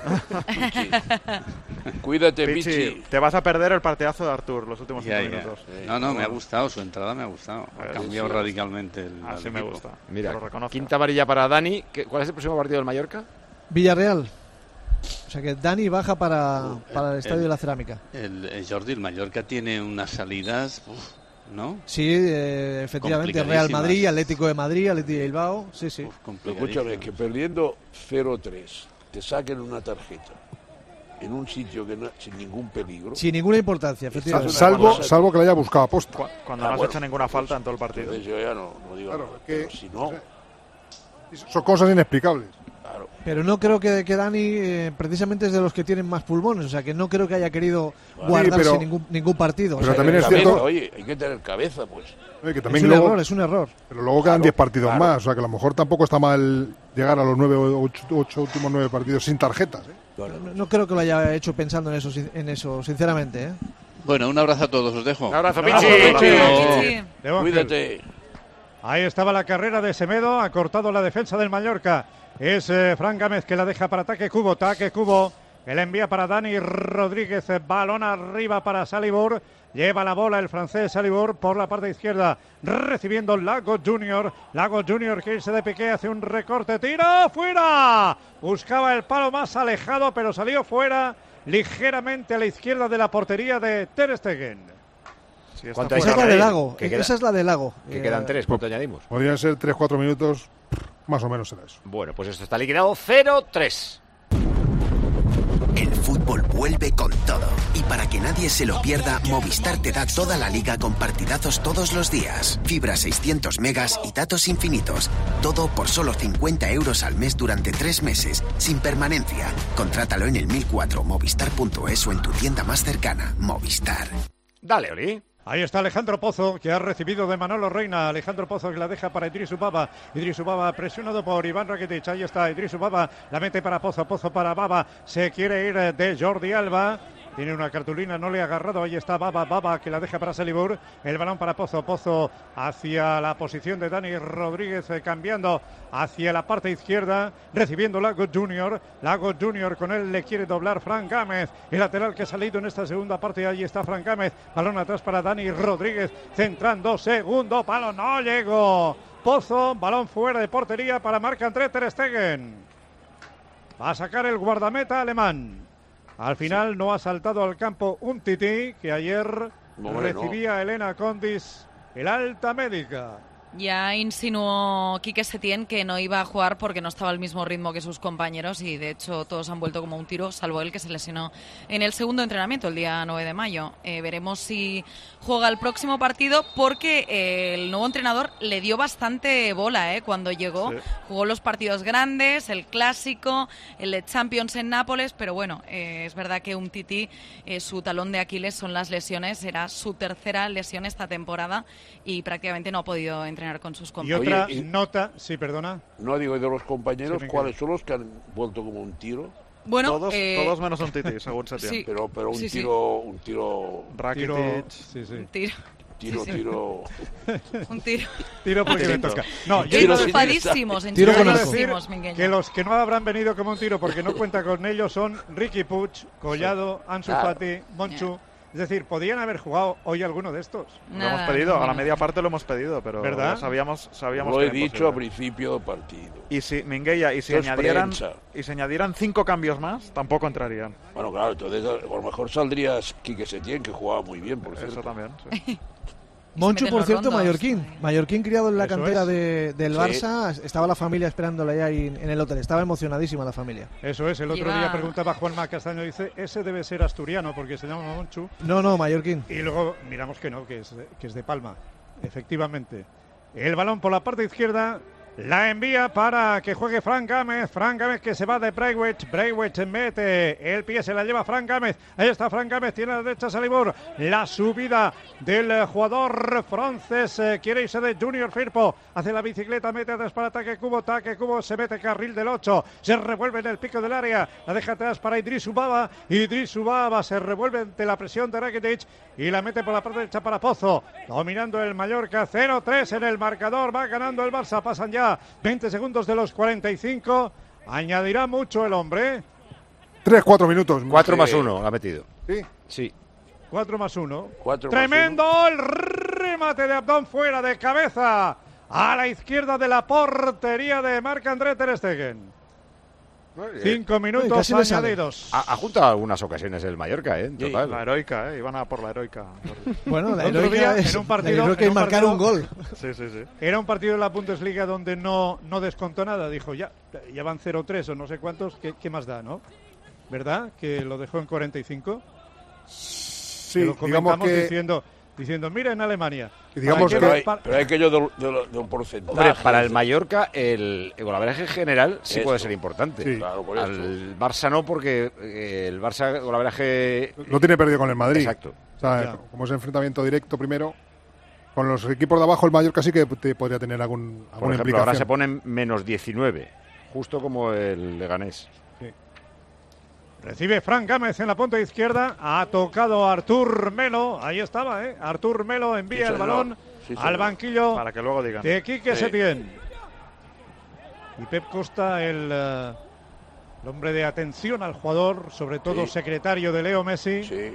[SPEAKER 13] Cuídate, Pichi.
[SPEAKER 10] Te vas a perder el partidazo de Artur los últimos 5 minutos.
[SPEAKER 12] No, me ha gustado, su entrada me ha gustado. Ha cambiado radicalmente el
[SPEAKER 10] Así me gusta.
[SPEAKER 2] Mira, quinta amarilla para Dani. ¿Cuál es el próximo partido del Mallorca?
[SPEAKER 11] Villarreal. O sea que Dani baja para el Estadio de la Cerámica.
[SPEAKER 12] Jordi, el Mallorca tiene unas salidas... ¿no?
[SPEAKER 11] Sí, efectivamente, Real Madrid, Atlético de Madrid, Atlético de Bilbao, sí.
[SPEAKER 13] Escúchame, que perdiendo 0-3 te saquen una tarjeta en un sitio que sin ningún peligro.
[SPEAKER 11] Sin ninguna importancia, efectivamente.
[SPEAKER 16] Salvo que la haya buscado a posta.
[SPEAKER 10] Cuando no has hecho ninguna falta en todo el partido.
[SPEAKER 13] Yo ya no digo nada, pero si no...
[SPEAKER 16] Son cosas inexplicables.
[SPEAKER 11] Pero no creo que Dani precisamente es de los que tienen más pulmones, o sea que no creo que haya querido guardarse ningún partido.
[SPEAKER 16] Pero
[SPEAKER 11] o sea,
[SPEAKER 16] también es cierto...
[SPEAKER 13] Oye, hay que tener cabeza, pues.
[SPEAKER 16] Que también
[SPEAKER 11] es un error.
[SPEAKER 16] Pero luego quedan 10 partidos más, o sea que a lo mejor tampoco está mal llegar a los 8 últimos 9 partidos sin tarjetas.
[SPEAKER 11] No creo que lo haya hecho pensando en eso sinceramente.
[SPEAKER 12] Bueno, un abrazo a todos, os dejo.
[SPEAKER 2] Un abrazo, Pichi.
[SPEAKER 13] Cuídate.
[SPEAKER 15] Ahí estaba la carrera de Semedo, ha cortado la defensa del Mallorca. Es Fran Gámez que la deja para Taque Cubo, que la envía para Dani Rodríguez, balón arriba para Salibur, lleva la bola el francés Salibur por la parte izquierda, recibiendo Lago Junior que irse de piqué, hace un recorte, tiro, fuera, buscaba el palo más alejado pero salió fuera, ligeramente a la izquierda de la portería de Ter Stegen.
[SPEAKER 11] Esa es la de Lago, esa es la de Lago.
[SPEAKER 2] Que quedan 3, ¿cuánto añadimos?
[SPEAKER 16] Podrían ser 3-4 minutos, más o menos será eso.
[SPEAKER 2] Bueno, pues esto está liquidado 0-3.
[SPEAKER 18] El fútbol vuelve con todo. Y para que nadie se lo pierda, Movistar te da toda la liga con partidazos todos los días. Fibra 600 megas y datos infinitos. Todo por solo 50 euros al mes durante 3 meses, sin permanencia. Contrátalo en el 1004 movistar.es o en tu tienda más cercana. Movistar.
[SPEAKER 2] Dale, Oli.
[SPEAKER 15] Ahí está Alejandro Pozo, que ha recibido de Manolo Reina. Alejandro Pozo que la deja para Idris Ubaba. Idris Ubaba presionado por Iván Rakitic. Ahí está Idris Ubaba, la mete para Pozo. Pozo para Baba. Se quiere ir de Jordi Alba. Tiene una cartulina, no le ha agarrado. Ahí está Baba que la deja para Salibur. El balón para Pozo. Pozo hacia la posición de Dani Rodríguez, cambiando hacia la parte izquierda, recibiendo Lago Junior. Lago Junior con él le quiere doblar Fran Gámez. El lateral que ha salido en esta segunda parte. Ahí está Fran Gámez. Balón atrás para Dani Rodríguez. Centrando, segundo palo. No llegó. Pozo, balón fuera de portería para Marc-André Ter Stegen. Va a sacar el guardameta alemán. Al final no ha saltado al campo un Tití que ayer recibía a Elena Condis, el alta médica.
[SPEAKER 9] Ya insinuó Quique Setién que no iba a jugar porque no estaba al mismo ritmo que sus compañeros y de hecho todos han vuelto como un tiro, salvo él que se lesionó en el segundo entrenamiento el día 9 de mayo. Veremos si juega el próximo partido porque el nuevo entrenador le dio bastante bola cuando llegó. Sí. Jugó los partidos grandes, el clásico, el de Champions en Nápoles, pero bueno, es verdad que un Tití, su talón de Aquiles son las lesiones, era su tercera lesión esta temporada y prácticamente no ha podido entrenar con sus compañeros.
[SPEAKER 15] Y otra nota, sí, perdona.
[SPEAKER 13] No digo de los compañeros, sí, ¿cuáles son los que han vuelto como un tiro?
[SPEAKER 9] Bueno,
[SPEAKER 10] todos menos un Tití, según Setién.
[SPEAKER 9] Sí,
[SPEAKER 13] pero un
[SPEAKER 9] sí,
[SPEAKER 13] tiro, sí. Un tiro.
[SPEAKER 10] Rakitic.
[SPEAKER 13] Tiro.
[SPEAKER 9] Un tiro.
[SPEAKER 15] Tiro porque me toca. No,
[SPEAKER 9] enchufadísimos, Miguel.
[SPEAKER 15] Que los que no habrán venido como un tiro porque no cuenta con ellos son Riqui Puig, Collado, Ansu Fati, Monchu. Es decir, ¿podían haber jugado hoy alguno de estos?
[SPEAKER 10] Lo hemos pedido, a la media parte lo hemos pedido, pero
[SPEAKER 15] ¿verdad?
[SPEAKER 10] Sabíamos
[SPEAKER 13] lo he dicho a principio del partido.
[SPEAKER 10] Y si Minguella, y si añadieran 5 cambios más, tampoco entrarían.
[SPEAKER 13] Bueno, claro, entonces a lo mejor saldría Quique Setién, que jugaba muy bien, por cierto.
[SPEAKER 10] Eso también, sí.
[SPEAKER 11] Monchu,
[SPEAKER 9] meten
[SPEAKER 11] por
[SPEAKER 9] los
[SPEAKER 11] cierto,
[SPEAKER 9] rondos.
[SPEAKER 11] Mallorquín criado en la
[SPEAKER 15] Eso
[SPEAKER 11] cantera
[SPEAKER 15] es.
[SPEAKER 11] del
[SPEAKER 15] Sí.
[SPEAKER 11] Barça, estaba la familia esperándole ahí en el hotel, estaba emocionadísima la familia.
[SPEAKER 15] Eso es, el otro día preguntaba Juanma Castaño, dice, ese debe ser asturiano porque se llama Monchu.
[SPEAKER 11] No, mallorquín.
[SPEAKER 15] Y luego miramos que no, que es de Palma, efectivamente. El balón por la parte izquierda, la envía para que juegue Fran Gámez que se va de Braithwaite mete el pie, se la lleva Fran Gámez, ahí está Fran Gámez, tiene a la derecha Salibur, la subida del jugador francés, quiere irse de Junior Firpo, hace la bicicleta, mete atrás para Taque Cubo, se mete carril del 8, se revuelve en el pico del área, la deja atrás para Idris Ubaba se revuelve ante la presión de Rakitic y la mete por la parte derecha para Pozo, dominando el Mallorca, 0-3 en el marcador, va ganando el Barça, pasan ya 20 segundos de los 45. Añadirá mucho el hombre.
[SPEAKER 16] 3-4 minutos.
[SPEAKER 2] 4 más 1 ha metido.
[SPEAKER 16] Sí.
[SPEAKER 2] Sí.
[SPEAKER 15] 4 más 1.
[SPEAKER 13] 4
[SPEAKER 15] Tremendo el remate de Abdón fuera de cabeza a la izquierda de la portería de Marc-André ter Stegen. 5 minutos añadidos.
[SPEAKER 2] Ha juntado algunas ocasiones el Mallorca, en
[SPEAKER 10] Sí,
[SPEAKER 2] total.
[SPEAKER 10] la heroica, iban a por la heroica.
[SPEAKER 11] Bueno, la
[SPEAKER 15] El otro
[SPEAKER 11] heroica
[SPEAKER 15] día,
[SPEAKER 11] es
[SPEAKER 15] en un partido,
[SPEAKER 11] la heroica
[SPEAKER 15] en
[SPEAKER 11] es
[SPEAKER 15] un
[SPEAKER 11] marcar
[SPEAKER 15] partido-
[SPEAKER 11] un gol.
[SPEAKER 10] Sí, sí, sí.
[SPEAKER 15] Era un partido de la Bundesliga donde no descontó nada. Dijo, ya van 0-3 o no sé cuántos, ¿qué más da, no? ¿Verdad? Que lo dejó en 45.
[SPEAKER 16] Sí,
[SPEAKER 15] Que lo
[SPEAKER 16] digamos
[SPEAKER 15] comentamos
[SPEAKER 16] que...
[SPEAKER 15] diciendo, mira en Alemania.
[SPEAKER 16] Digamos
[SPEAKER 13] pero
[SPEAKER 16] que...
[SPEAKER 13] hay aquello de un porcentaje.
[SPEAKER 2] Hombre, para el Mallorca el golaveraje general sí
[SPEAKER 13] Eso.
[SPEAKER 2] puede ser importante.
[SPEAKER 16] Sí.
[SPEAKER 13] Claro, por eso.
[SPEAKER 2] Al Barça no, porque el Barça golaveraje...
[SPEAKER 16] Lo tiene perdido con el Madrid.
[SPEAKER 2] Exacto.
[SPEAKER 16] O sea,
[SPEAKER 15] Ya.
[SPEAKER 16] como es enfrentamiento directo primero, con los equipos de abajo el Mallorca sí que podría tener
[SPEAKER 2] Por
[SPEAKER 16] alguna
[SPEAKER 2] ejemplo,
[SPEAKER 16] implicación.
[SPEAKER 2] ahora se ponen menos 19, justo como el Leganés.
[SPEAKER 15] Recibe Fran Gámez en la punta izquierda. Ha tocado Artur Melo. Ahí estaba, ¿eh? Artur Melo envía
[SPEAKER 13] Sí,
[SPEAKER 15] el
[SPEAKER 13] señor.
[SPEAKER 15] balón
[SPEAKER 13] Sí,
[SPEAKER 15] al
[SPEAKER 13] señor.
[SPEAKER 15] banquillo
[SPEAKER 10] Para que luego digan.
[SPEAKER 15] de Quique
[SPEAKER 13] Sí.
[SPEAKER 15] Setién. Y Pep Costa, el hombre de atención al jugador, sobre todo
[SPEAKER 13] Sí.
[SPEAKER 15] secretario de Leo Messi.
[SPEAKER 13] Sí.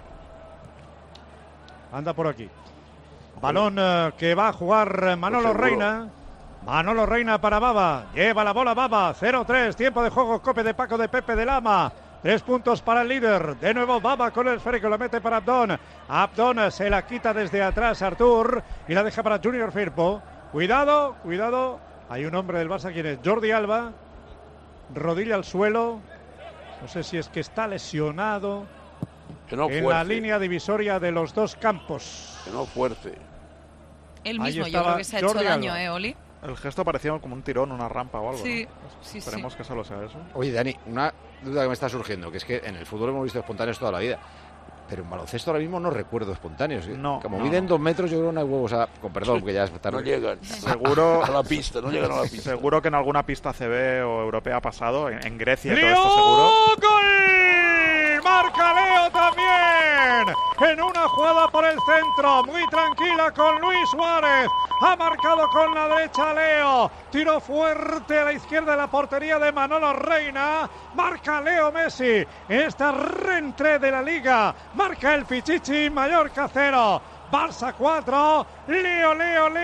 [SPEAKER 15] Anda por aquí. Balón que va a jugar Manolo
[SPEAKER 13] Pues seguro.
[SPEAKER 15] Reina. Manolo Reina para Baba. Lleva la bola Baba. 0-3. Tiempo de juego. Cope de Paco de Pepe de Lama. 3 puntos para el líder. De nuevo Baba con el esférico. Lo mete para Abdón. Abdón se la quita desde atrás Artur. Y la deja para Junior Firpo. Cuidado, cuidado. Hay un hombre del Barça. ¿Quién es? Jordi Alba. Rodilla al suelo. No sé si es que está lesionado.
[SPEAKER 13] Que no
[SPEAKER 15] En
[SPEAKER 13] fuerce.
[SPEAKER 15] la línea divisoria de los dos campos.
[SPEAKER 13] Que no fuerce.
[SPEAKER 9] Él
[SPEAKER 15] Ahí
[SPEAKER 9] mismo, yo
[SPEAKER 15] estaba
[SPEAKER 9] creo que se ha hecho
[SPEAKER 15] Jordi
[SPEAKER 9] daño,
[SPEAKER 15] Alba.
[SPEAKER 9] Oli.
[SPEAKER 10] El gesto parecía como un tirón, una rampa o algo.
[SPEAKER 9] Sí,
[SPEAKER 10] ¿no?
[SPEAKER 9] sí,
[SPEAKER 10] Esperemos
[SPEAKER 9] sí.
[SPEAKER 10] que solo sea eso.
[SPEAKER 2] Oye, Dani, una duda que me está surgiendo, que es que en el fútbol hemos visto espontáneos toda la vida, pero en baloncesto ahora mismo no recuerdo espontáneos.
[SPEAKER 10] No,
[SPEAKER 2] Como
[SPEAKER 10] no,
[SPEAKER 2] miden
[SPEAKER 10] no.
[SPEAKER 2] 2 metros, yo creo que no hay huevos. Con perdón, que ya es tarde.
[SPEAKER 13] No llegan.
[SPEAKER 10] Seguro
[SPEAKER 13] A la pista, no llegan a la pista.
[SPEAKER 10] Seguro que en alguna pista CB o europea ha pasado, en Grecia y todo
[SPEAKER 15] ¡Leo!
[SPEAKER 10] esto seguro.
[SPEAKER 15] ¡Gol! Marca Leo también. En una jugada por el centro, muy tranquila con Luis Suárez. Ha marcado con la derecha Leo. Tiro fuerte a la izquierda de la portería de Manolo Reina. Marca Leo Messi. En esta reentrée de la Liga. Marca el Pichichi. Mallorca 0. Barça 4. Leo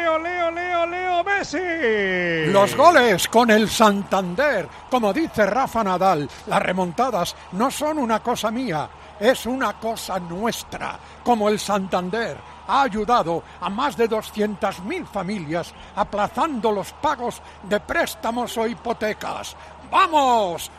[SPEAKER 15] Messi.
[SPEAKER 8] Los goles con el Santander. Como dice Rafa Nadal, las remontadas no son una cosa mía, es una cosa nuestra. Como el Santander ha ayudado a más de 200.000 familias aplazando los pagos de préstamos o hipotecas. ¡Vamos,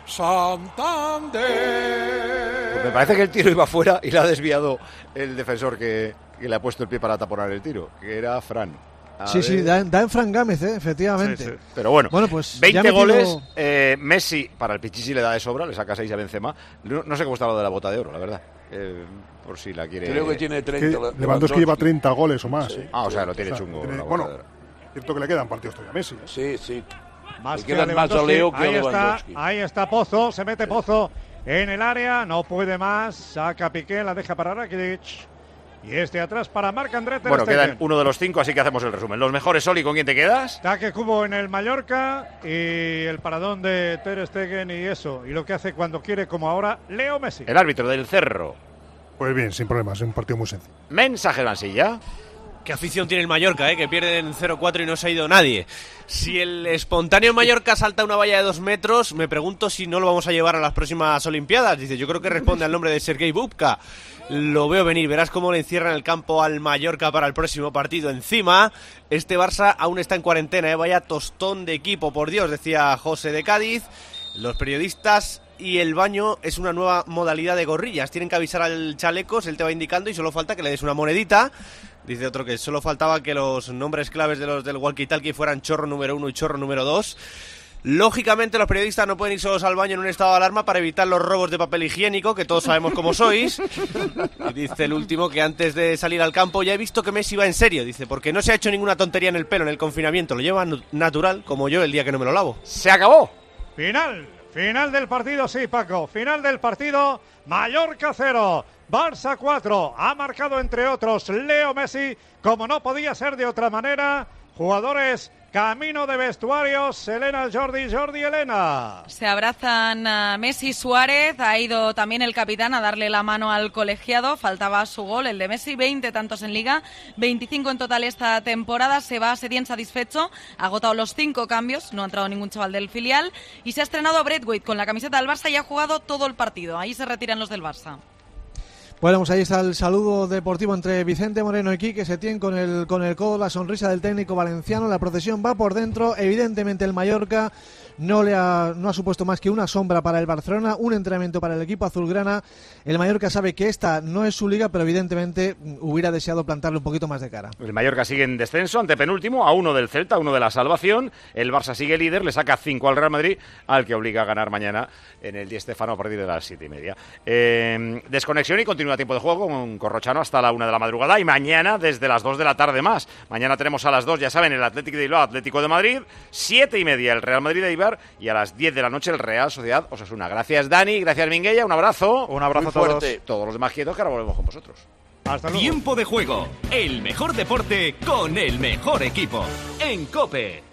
[SPEAKER 8] Santander!
[SPEAKER 2] Pues me parece que el tiro iba fuera y le ha desviado el defensor que le ha puesto el pie para taponar el tiro, que era Fran.
[SPEAKER 11] Sí, da en Fran Gámez, efectivamente.
[SPEAKER 2] Sí, sí. Pero bueno,
[SPEAKER 11] pues
[SPEAKER 2] 20
[SPEAKER 11] ya
[SPEAKER 2] goles, Messi para el Pichichi le da de sobra, le saca 6 a Benzema. No sé cómo está lo de la bota de oro, la verdad. Por si la quiere...
[SPEAKER 13] Creo que tiene 30.
[SPEAKER 16] Lewandowski lleva 30 goles o más.
[SPEAKER 13] Sí.
[SPEAKER 2] Ah, o sea, lo tiene chungo.
[SPEAKER 16] tiene-
[SPEAKER 2] la bota
[SPEAKER 16] bueno,
[SPEAKER 2] de oro.
[SPEAKER 16] cierto que le quedan partidos todavía a Messi.
[SPEAKER 13] Sí, sí.
[SPEAKER 15] Más
[SPEAKER 13] Le
[SPEAKER 15] que
[SPEAKER 13] quedan más a Leo que a
[SPEAKER 15] ahí está,
[SPEAKER 13] Lewandowski.
[SPEAKER 15] ahí está Pozo, se mete Pozo en el área, no puede más, saca Piqué, la deja para Rakitic y atrás para Marc-André ter
[SPEAKER 2] Bueno,
[SPEAKER 15] Stegen.
[SPEAKER 2] quedan uno de los 5, así que hacemos el resumen. Los mejores, Oli, ¿con quién te quedas?
[SPEAKER 15] Taque Cubo en el Mallorca y el paradón de Ter Stegen y eso, y lo que hace cuando quiere como ahora Leo Messi.
[SPEAKER 2] El árbitro del Cerro.
[SPEAKER 16] Pues bien, sin problemas, es un partido muy sencillo.
[SPEAKER 2] Mensaje, Mansilla.
[SPEAKER 19] Qué afición tiene el Mallorca, que pierden 0-4 y no se ha ido nadie. Si el espontáneo Mallorca salta una valla de 2 metros, me pregunto si no lo vamos a llevar a las próximas Olimpiadas. Dice, yo creo que responde al nombre de Sergei Bubka. Lo veo venir, verás cómo le encierran el campo al Mallorca para el próximo partido. Encima, este Barça aún está en cuarentena, vaya tostón de equipo, por Dios, decía José de Cádiz. Los periodistas y el baño es una nueva modalidad de gorrillas. Tienen que avisar al chalecos, él te va indicando y solo falta que le des una monedita. Dice otro que solo faltaba que los nombres claves de los del walkie-talkie fueran chorro número 1 y chorro número 2. Lógicamente los periodistas no pueden ir solos al baño en un estado de alarma para evitar los robos de papel higiénico, que todos sabemos cómo sois. Y dice el último que antes de salir al campo ya he visto que Messi va en serio. Dice, porque no se ha hecho ninguna tontería en el pelo en el confinamiento. Lo lleva natural, como yo el día que no me lo lavo.
[SPEAKER 2] ¡Se acabó!
[SPEAKER 15] Final del partido, sí, Paco. Final del partido, Mallorca 0, Barça 4. Ha marcado, entre otros, Leo Messi, como no podía ser de otra manera. Jugadores camino de vestuarios, Elena, Jordi, Elena.
[SPEAKER 9] Se abrazan a Messi y Suárez, ha ido también el capitán a darle la mano al colegiado, faltaba su gol, el de Messi, 20 tantos en Liga, 25 en total esta temporada, se va Setién satisfecho, ha agotado los 5 cambios, no ha entrado ningún chaval del filial, y se ha estrenado Braithwaite con la camiseta del Barça y ha jugado todo el partido, ahí se retiran los del Barça.
[SPEAKER 11] Bueno, pues ahí está el saludo deportivo entre Vicente Moreno y Quique Setién con el codo, la sonrisa del técnico valenciano. La procesión va por dentro. Evidentemente el Mallorca no ha supuesto más que una sombra para el Barcelona, un entrenamiento para el equipo azulgrana. El Mallorca sabe que esta no es su liga, pero evidentemente hubiera deseado plantarle un poquito más de cara.
[SPEAKER 2] El Mallorca sigue en descenso, antepenúltimo, a 1 del Celta, a 1 de la salvación. El Barça sigue líder, le saca 5 al Real Madrid, al que obliga a ganar mañana en el Di Stéfano a partir de las 7:30. Desconexión y continúa tiempo de juego con Corrochano hasta la 1 de la madrugada y mañana desde las 2 de la tarde más. Mañana tenemos a las 2, ya saben, el Athletic de Bilbao, Atlético de Madrid, 7:30 el Real Madrid de Eibar y a las 10 de la noche el Real Sociedad Osasuna. Gracias Dani, gracias Minguella, un abrazo.
[SPEAKER 10] Un abrazo
[SPEAKER 2] muy
[SPEAKER 10] a todos.
[SPEAKER 2] Fuerte. Todos los demás quietos que ahora volvemos con vosotros.
[SPEAKER 15] Hasta luego.
[SPEAKER 1] Tiempo de juego, el mejor deporte con el mejor equipo. En COPE.